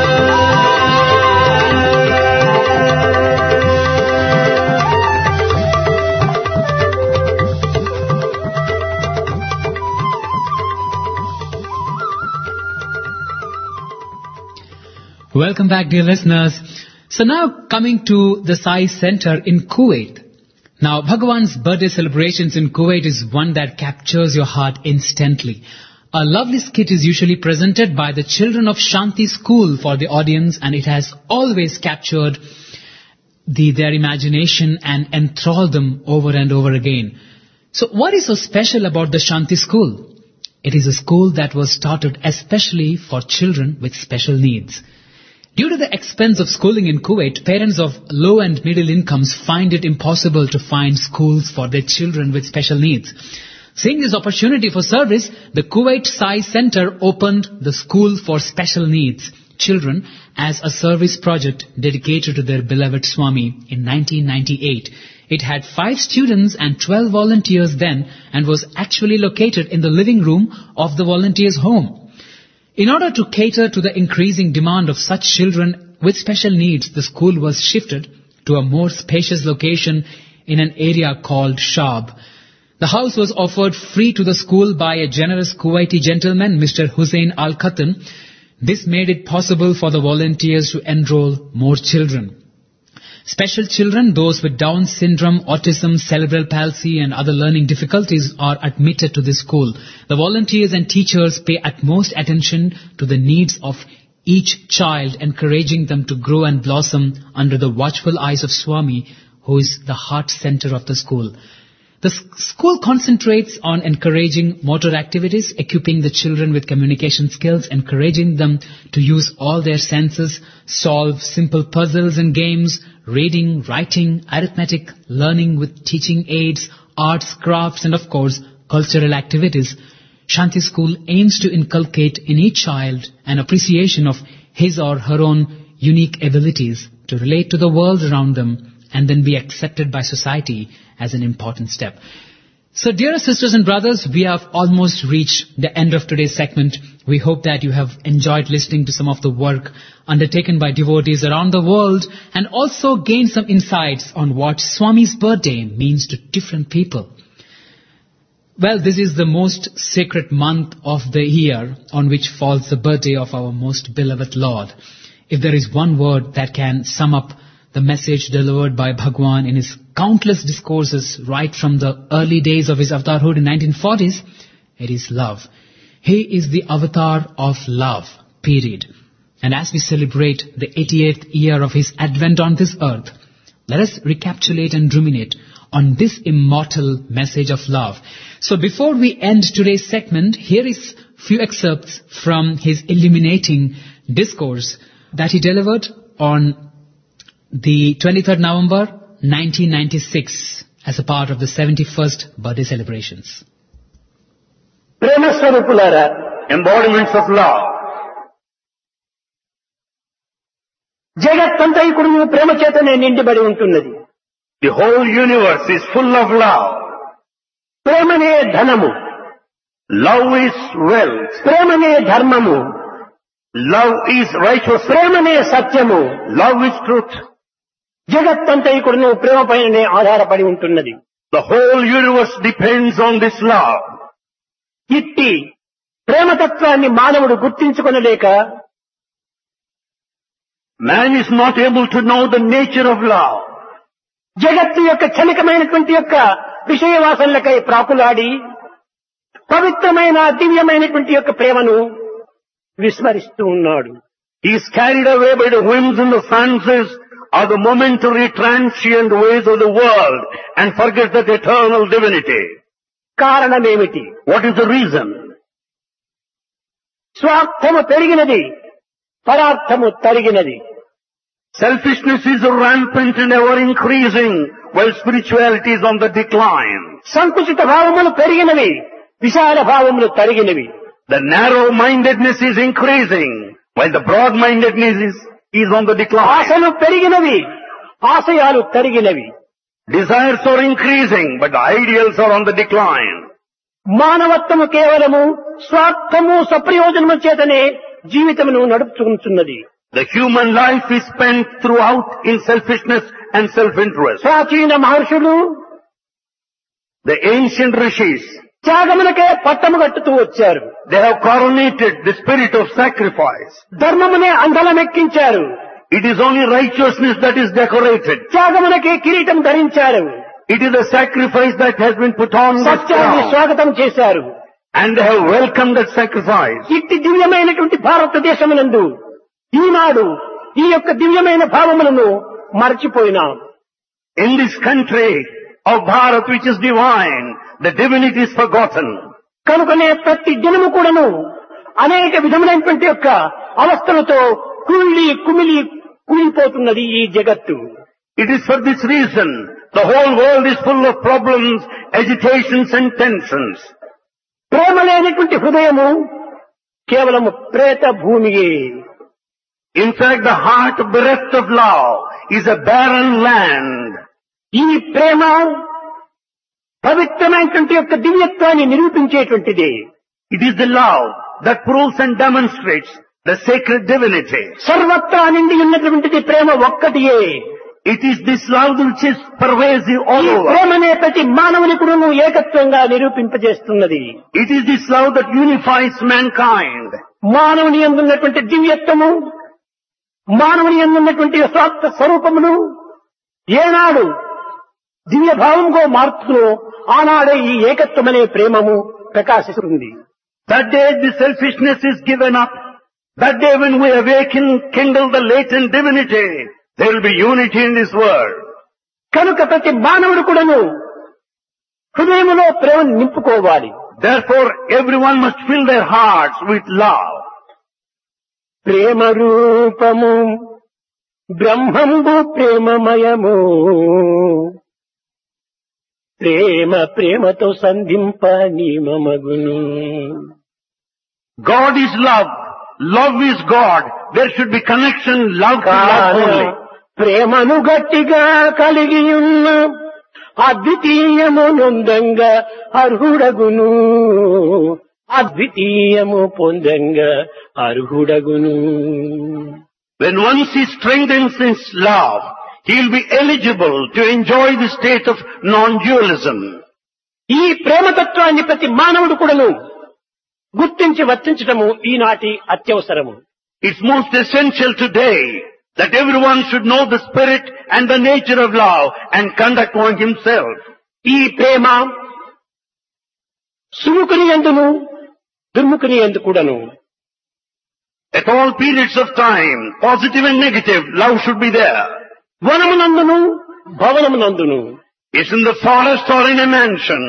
Welcome back, dear listeners. So now coming to the Sai Center in Kuwait. Now, Bhagwan's birthday celebrations in Kuwait is one that captures your heart instantly. A lovely skit is usually presented by the children of Shanti School for the audience, and it has always captured the, their imagination and enthralled them over and over again. So what is so special about the Shanti School? It is a school that was started especially for children with special needs. Due to the expense of schooling in Kuwait, parents of low and middle incomes find it impossible to find schools for their children with special needs. Seeing this opportunity for service, the Kuwait Sai Center opened the School for Special Needs Children as a service project dedicated to their beloved Swami in nineteen ninety-eight. It had five students and twelve volunteers then and was actually located in the living room of the volunteers' home. In order to cater to the increasing demand of such children with special needs, the school was shifted to a more spacious location in an area called Shab. The house was offered free to the school by a generous Kuwaiti gentleman, Mister Hussein Al-Khattan. This made it possible for the volunteers to enroll more children. Special children, those with Down syndrome, autism, cerebral palsy and other learning difficulties are admitted to this school. The volunteers and teachers pay utmost attention to the needs of each child, encouraging them to grow and blossom under the watchful eyes of Swami who is the heart center of the school. The s- school concentrates on encouraging motor activities, equipping the children with communication skills, encouraging them to use all their senses, solve simple puzzles and games, reading, writing, arithmetic, learning with teaching aids, arts, crafts, and of course, cultural activities. Shanti School aims to inculcate in each child an appreciation of his or her own unique abilities to relate to the world around them and then be accepted by society as an important step. So dear sisters and brothers, we have almost reached the end of today's segment. We hope that you have enjoyed listening to some of the work undertaken by devotees around the world and also gained some insights on what Swami's birthday means to different people. Well, this is the most sacred month of the year on which falls the birthday of our most beloved Lord. If there is one word that can sum up the message delivered by Bhagwan in his countless discourses right from the early days of his avatarhood in nineteen forties, it is love. He is the avatar of love, period. And as we celebrate the eighty-eighth year of his advent on this earth, let us recapitulate and ruminate on this immortal message of love. So before we end today's segment, here is few excerpts from his illuminating discourse that he delivered on the twenty-third of November nineteen ninety-six as a part of the seventy-first birthday celebrations. Prema Swarupulara, embodiments of love. జగత్తంతైకుడు ప్రేమ చేతనే నిండిబడి ఉంటున్నది. The whole universe is full of love. ప్రేమనే ధనము. Love is wealth. ప్రేమనే ధర్మము. Love is righteousness. ప్రేమనే సత్యము. Love is truth. జగత్తంతైకుడు ప్రేమ పైననే ఆధారపడి ఉంటున్నది. The whole universe depends on this love. ఇట్టి ప్రేమతత్వాన్ని మానవుడు గుర్తించుకొనలేక man is not able to know the nature of love. జగత్తు యొక్క క్షణికమైనటువంటి యొక్క విషయవాసనలకై ప్రాకులాడి పవిత్రమైన దివ్యమైనటువంటి యొక్క ప్రేమను విస్మరిస్తూ ఉన్నాడు. He is carried away by the whims and the fancies of the momentary transient ways of the world and forgets that eternal divinity. కారణమేమిటి? What is the reason? స్వార్థము పెరిగినది, పరార్థము తరిగినది. Selfishness is rampant and ever increasing, while spirituality is on the decline. సంకుచిత భావములు పెరిగినవి, విశాల భావములు తరిగినవి. The narrow-mindedness is increasing, while the broad-mindedness is, is on the decline. ఆశలు పెరిగినవి, ఆశయాలు తరిగినవి. Desires are increasing, but the ideals are on the decline. మానవత్వము కేవలము స్వార్థము సప్రయోజనము చేతనే జీవితమును నడుపుచున్నది. The human life is spent throughout in selfishness and self-interest. ప్రాచీన మహర్షులు, the ancient rishis, త్యాగమునకే పట్టము కట్టుతూ వచ్చారు. They have coronated the spirit of sacrifice. ధర్మమునే అందలమెక్కించారు. It is only righteousness that is decorated. త్యాగమునకే కిరీటం ధరించారు. It is a sacrifice that has been put on the సత్యాన్ని స్వాగతం చేశారు. and they have welcomed that sacrifice. ఇట్టి దివ్యమైనటువంటి భారతదేశమునందు ఈనాడు ఈ యొక్క దివ్యమైన భావములను మరచిపోయినాం. In this country of Bharat, which is divine, the divinity is forgotten. కనుకనే ప్రతి దినము కూడాను అనేక విధములైనటువంటి యొక్క అవస్థలతో కుమిలి కుమిలి కూలిపోతున్నది ఈ జగత్తు. It is for this reason the whole world is full of problems, agitations and tensions. ప్రేమ లేనటువంటి హృదయము కేవలము ప్రేత భూమియే. In fact, the heart bereft of love is a barren land. ఈ ప్రేమ పవిత్రమైనటువంటి యొక్క దివ్యత్వాన్ని నిరూపించేటువంటిది. It is the love that proves and demonstrates the sacred divinity. సర్వత్రా నిండి ఉన్నటువంటిది ప్రేమ ఒక్కటియే. It is this love which is pervasive all ఈ over. ప్రేమనే ప్రతి మానవుని కూడా ఏకత్వంగా నిరూపింపజేస్తున్నది. It is this love that unifies mankind. మానవుని యందు ఉన్నటువంటి దివ్యత్వము, మానవుని యందు ఉన్నటువంటి స్వార్థ స్వరూపమును ఏనాడు దివ్య భావంగా మారుతుందో ఆనాడే ఈ ఏకత్వమనే ప్రేమము ప్రకాశిస్తుంది. That day the selfishness is given up. That day when we awaken, kindle the latent divinity, there will be unity in this world. కనుక ప్రతి మానవుడు కూడాను హృదయములో ప్రేమను నింపుకోవాలి. Therefore, everyone must fill their hearts with love. ప్రేమ రూపము బ్రహ్మంబు ప్రేమమయము, ప్రేమ ప్రేమతో సంధింప నిమమగును. God is love. Love is God. There should be connection, love to love only. ప్రేమను గట్టిగా కలిగి ఉన్న అద్వితీయము నొందంగా అర్హుడగును, అద్వితీయము పొందంగా అర్హుడగును. When once he strengthens his love, he will be eligible to enjoy the state of non-dualism. ఈ ప్రేమతత్వాన్ని ప్రతి మానవుడు కూడాను గుర్తించి వర్తించటము ఈనాటి అత్యవసరము. It's most essential today that everyone should know the spirit and the nature of love and conduct on himself. ఈ ప్రేమ సుముఖుని యందును దుర్ముఖుని యందు కూడాను at all periods of time, positive and negative, love should be there. వనమునందును భవనమునందును, it's in the forest or in a mansion.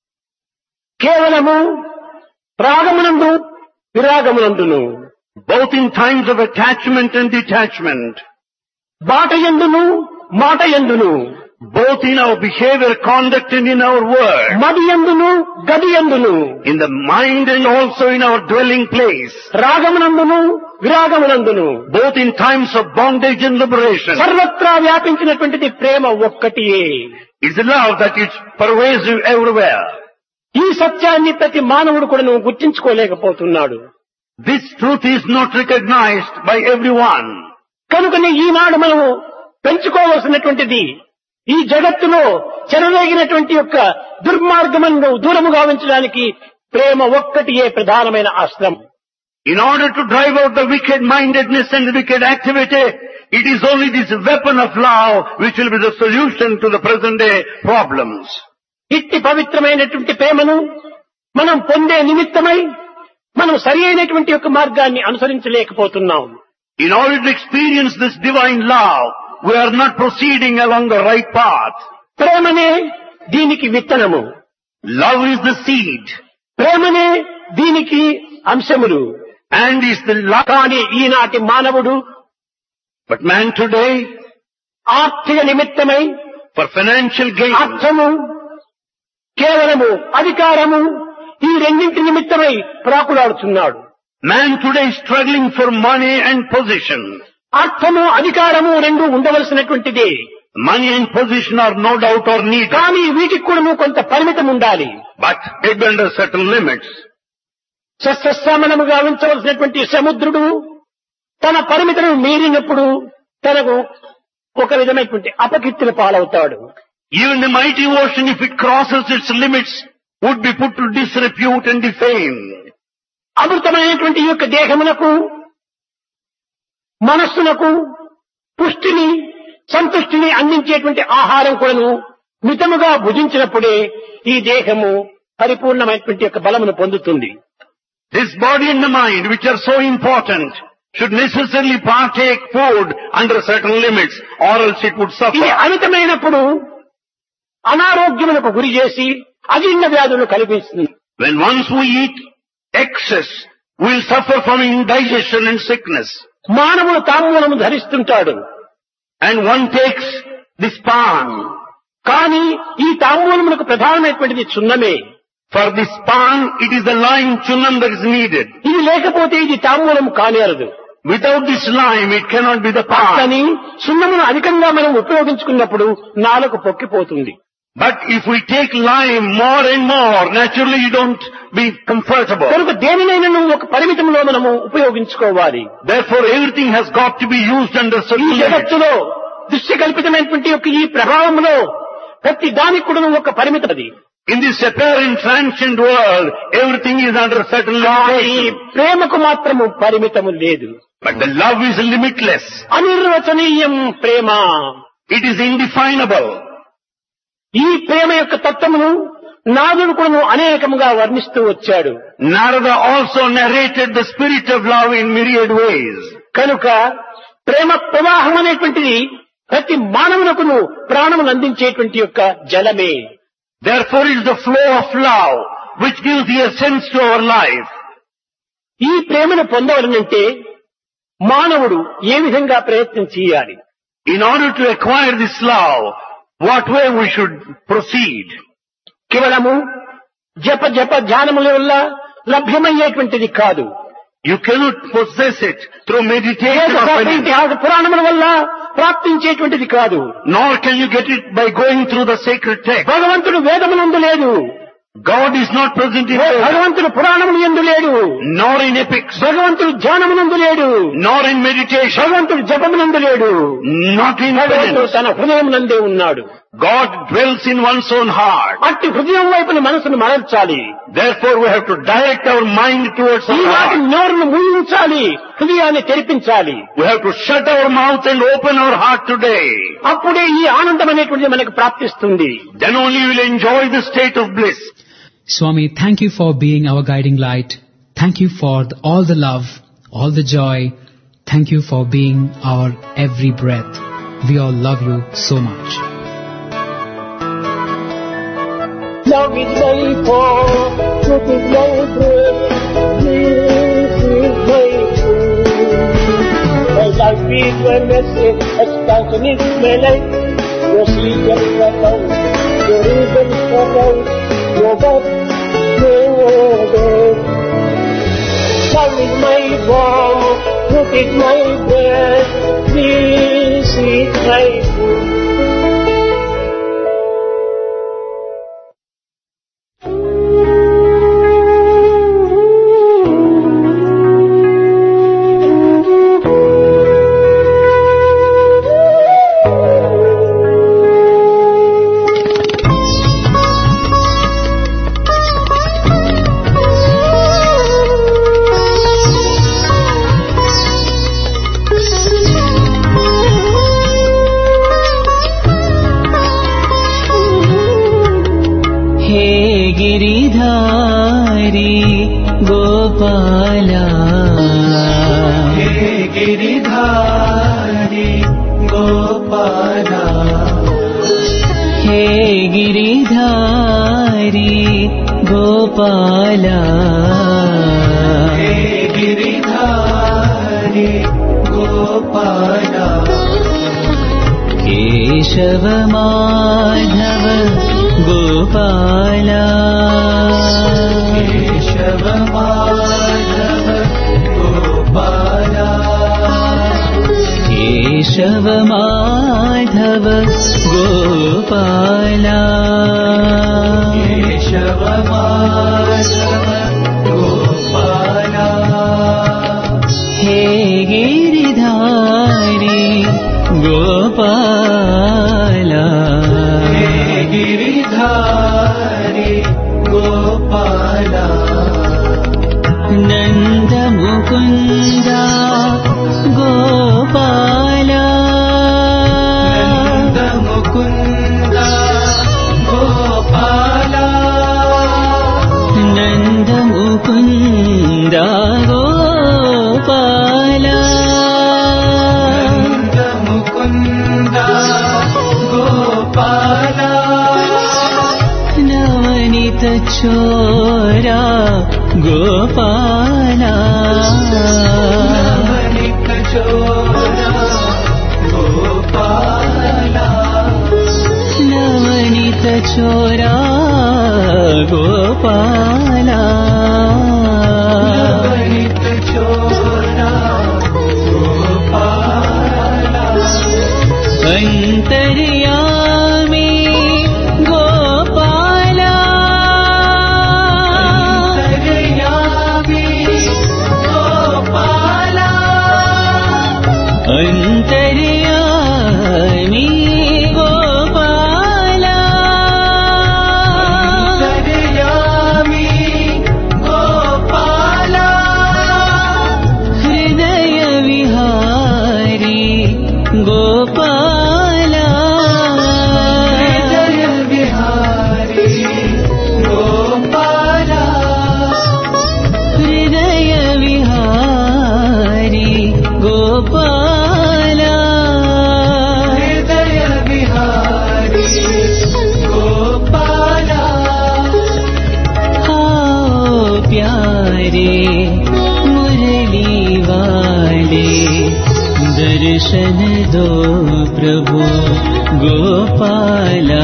కేవలము రాగమునందు విరాగమునందును, both in times of attachment and detachment. బాట యందును మాట యందును, both in our behavior, conduct and in our word. మది యందును గది యందును, in the mind and also in our dwelling place. రాగమునందును విరాగమునందును, both in times of bondage and liberation. సర్వత్రా వ్యాపించినటువంటిది ప్రేమ ఒక్కటియే. It's the love that is pervasive everywhere. ఈ సత్యాన్ని ప్రతి మానవుడు కూడా గుర్తించుకోలేకపోతున్నాడు. This truth is not recognized by everyone. కనుకనే ఈనాడు మనము పెంచుకోవలసినటువంటిది ఈ జగత్తులో చెలరేగినటువంటి యొక్క దుర్మార్గములను దూరముగా ఉంచడానికి ప్రేమ ఒక్కటియే ప్రధానమైన అస్త్రం. In order to drive out the wicked-mindedness and the wicked activity, it is only this weapon of love which will be the solution to the present day problems. ఇట్టి పవిత్రమైనటువంటి ప్రేమను మనం పొందే నిమిత్తమై మనం సరి అయినటువంటి యొక్క మార్గాన్ని అనుసరించలేకపోతున్నాం. In order to experience this divine love, we are not proceeding along the right path. ప్రేమనే దీనికి విత్తనము. Love is the seed. ప్రేమనే దీనికి అంశములు. And is the love. కానీ ఈనాటి మానవుడు, but man today, ఆర్థిక నిమిత్తమై, for financial gain, అర్థము, కేవలము అధికారము, ఈ రెండింటి నిమిత్తమై ప్రాకులాడుతున్నాడు. Man today is struggling for money and position. అర్థము అధికారము రెండు ఉండవలసినటువంటిదే. Money and position are no doubt or need. కానీ వీటికి కూడా కొంత పరిమితం ఉండాలి. But it under certain limits. సస్యశ్యామలముగా ఉంచవలసినటువంటి సముద్రుడు తన పరిమితులను మీరినప్పుడు తనకు ఒక విధమైనటువంటి అపకీర్తిని పాలవుతాడు. Even the mighty ocean, if it crosses its limits, would be put to disrepute and defame. అమృతమైనటువంటి యొక్క దేహమునకు, మనస్సునకు పుష్టిని, సంతుష్టిని అందించేటువంటి ఆహారం కూడాను మితముగా భుజించినప్పుడే ఈ దేహము పరిపూర్ణమైనటువంటి యొక్క బలమును పొందుతుంది. This body and the mind, which are so important, should necessarily partake food under certain limits, or else it would suffer. ఇది అమితమైనప్పుడు అనారోగ్యములకు గురి చేసి అజీర్ణ వ్యాధులు కలిగిస్తుంది. When once we eat excess, we will suffer from indigestion and sickness. మానవుడు తాంబూలము ధరిస్తుంటాడు. And one takes this pan. కానీ ఈ తాంబూలములకు ప్రధానమైనటువంటిది చున్నమే. For this pan, it is the lime chunnam that is needed. ఇది లేకపోతే ఇది తాంబూలము కానేరదు. Without this lime, it cannot be the pan. కానీ సున్నమును అధికంగా మనం ఉపయోగించుకున్నప్పుడు నాలుక పొక్కిపోతుంది. But if we take lime more and more, naturally you don't be comfortable. కనుక దేనినైనా నువ్వు ఒక పరిమితంలో మనము ఉపయోగించుకోవాలి. Therefore everything has got to be used under certain limits. ఈ జగత్తులో దృశ్యకల్పితమైనటువంటి యొక్క ఈ ప్రభావంలో ప్రతి దానికి కూడా ఒక పరిమితం అది. In this apparent transient world, everything is under certain limitations. ప్రేమకు మాత్రము పరిమితము లేదు. But the love is limitless. అనిర్వచనీయం Prema. It is indefinable. ఈ ప్రేమ యొక్క తత్వమును నాదుడు కూడా అనేకముగా వర్ణిస్తూ వచ్చాడు. Narada also narrated the spirit of love in myriad ways. కనుక ప్రేమ ప్రవాహం అనేటువంటిది ప్రతి మానవునకును ప్రాణమును అందించేటువంటి యొక్క జలమే. Therefore it is the flow of love which gives the essence to our life. ఈ ప్రేమను పొందవలనంటే మానవుడు ఏ విధంగా ప్రయత్నం చేయాలి? In order to acquire this love, what way we should proceed? కేవలము జప జప ధ్యానముల వల్ల లభ్యమయ్యేటువంటిది కాదు. You cannot possess it through meditation or ఇతిహాస పురాణముల వల్ల ప్రాప్తించేటువంటిది కాదు. Nor can you get it by going through the sacred text. భగవంతుడు వేదమునందు లేడు. God is not present in Veda. భగవంతుడు పురాణములు యందు లేడు. Nor in epics. భగవంతుడు ధ్యానమునందు లేడు. Nor in meditation. భగవంతుడు జపమునందు లేడు. Not in భగవంతుడు తన హృదయమునందే ఉన్నాడు. God dwells in one's own heart. అట్టి హృదయం వైపున మనసును మరల్చాలి. Therefore we have to direct our mind towards our heart. నోరును మూయించాలి, హృదయాన్ని తెరిపించాలి. We have to shut our mouth and open our heart today. అప్పుడే ఈ ఆనందం అనేటువంటిది మనకు ప్రాప్తిస్తుంది. Then only we will enjoy the state of bliss. Swami, thank you for being our guiding light. Thank you for the, all the love, all the joy. Thank you for being our every breath. We all love you so much. Love is my form, truth is my breath, this is my truth. My life is my message, expansion is my life. No secret for out, no reason for out, no but, no other. Love is my form, truth is my breath, this is my truth. Keshav Madhav Gopala Keshav Madhav Gopala Keshav Madhav Gopala Keshav Madhav Gopala हे गिरिधारी गोपाला हे गिरिधारी गोपाला नंद मुकुंदा गोपाला नंद मुकुंदा गोपाला नंद मुकुंदा गोपाला गोपाला नवनीत चोरा गोपाला नवनीत चोरा गोपाला नवनीत चोरा गोपाला नवनीत चोरा गोपाला अंतर्यामी गोपाला अंतर्यामी गोपाला अंतर्यामी गोपाला अंतर्यामी गोपाला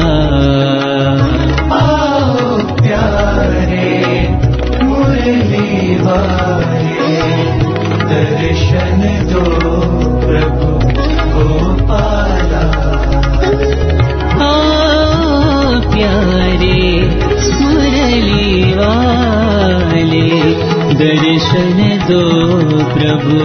आओ प्यारे मुरली वाले दर्शन दो प्रभु गोपाला आओ प्यारे मुरली वाले दर्शन दो प्रभु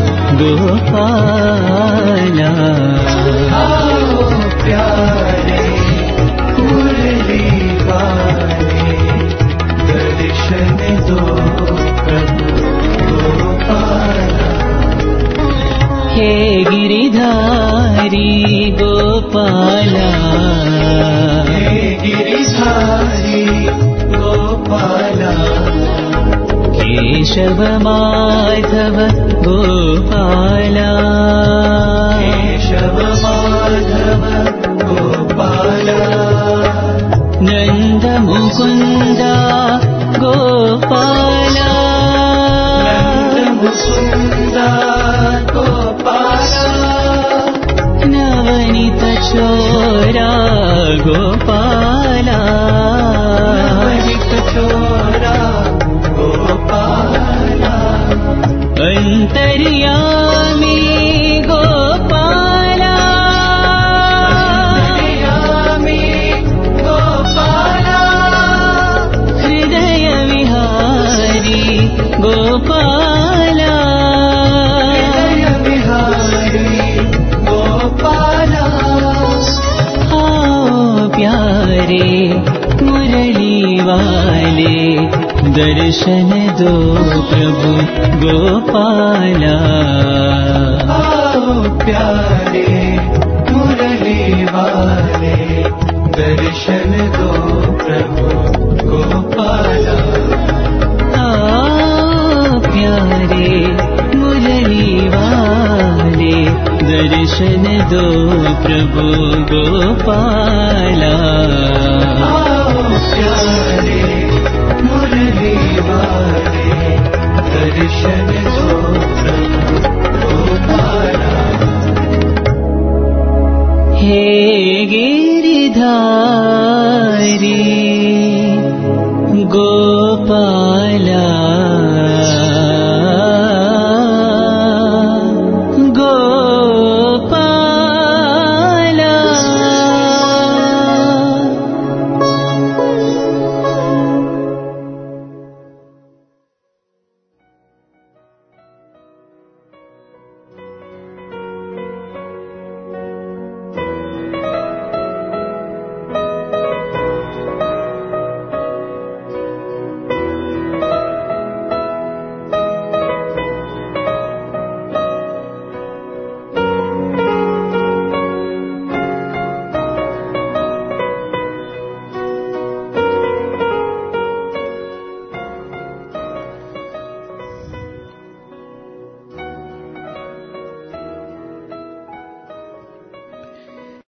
गोपाला आओ प्यारे मुरली वाले दर्शन दो प्रभु गोपाला हे गिरिधारी गोपाला हे गिरिधारी गोपाला केशव माधव गोपाला केशव माधव गोपाला नंद मुकुंदा गोपाला नंद मुकुंदा गोपाला नवनीत चोरा गोपाला नवनीत चोरा गोपाला अंतर्यामी गोपाला अंतर्यामी गोपाला हृदय विहारी गोपाला हृदय विहारी गोपाला आओ प्यारे मुरली वाले दर्शन दो प्रभु गोपाला आओ प्यारे मुरली वाले दर्शन दो प्रभु गोपाला आओ प्यारे मुरली वाले दर्शन दो प्रभु गोपाला आओ प्यारे मुरली वाले दर्शन दो प्रभु गोपाला हे गिरिधारी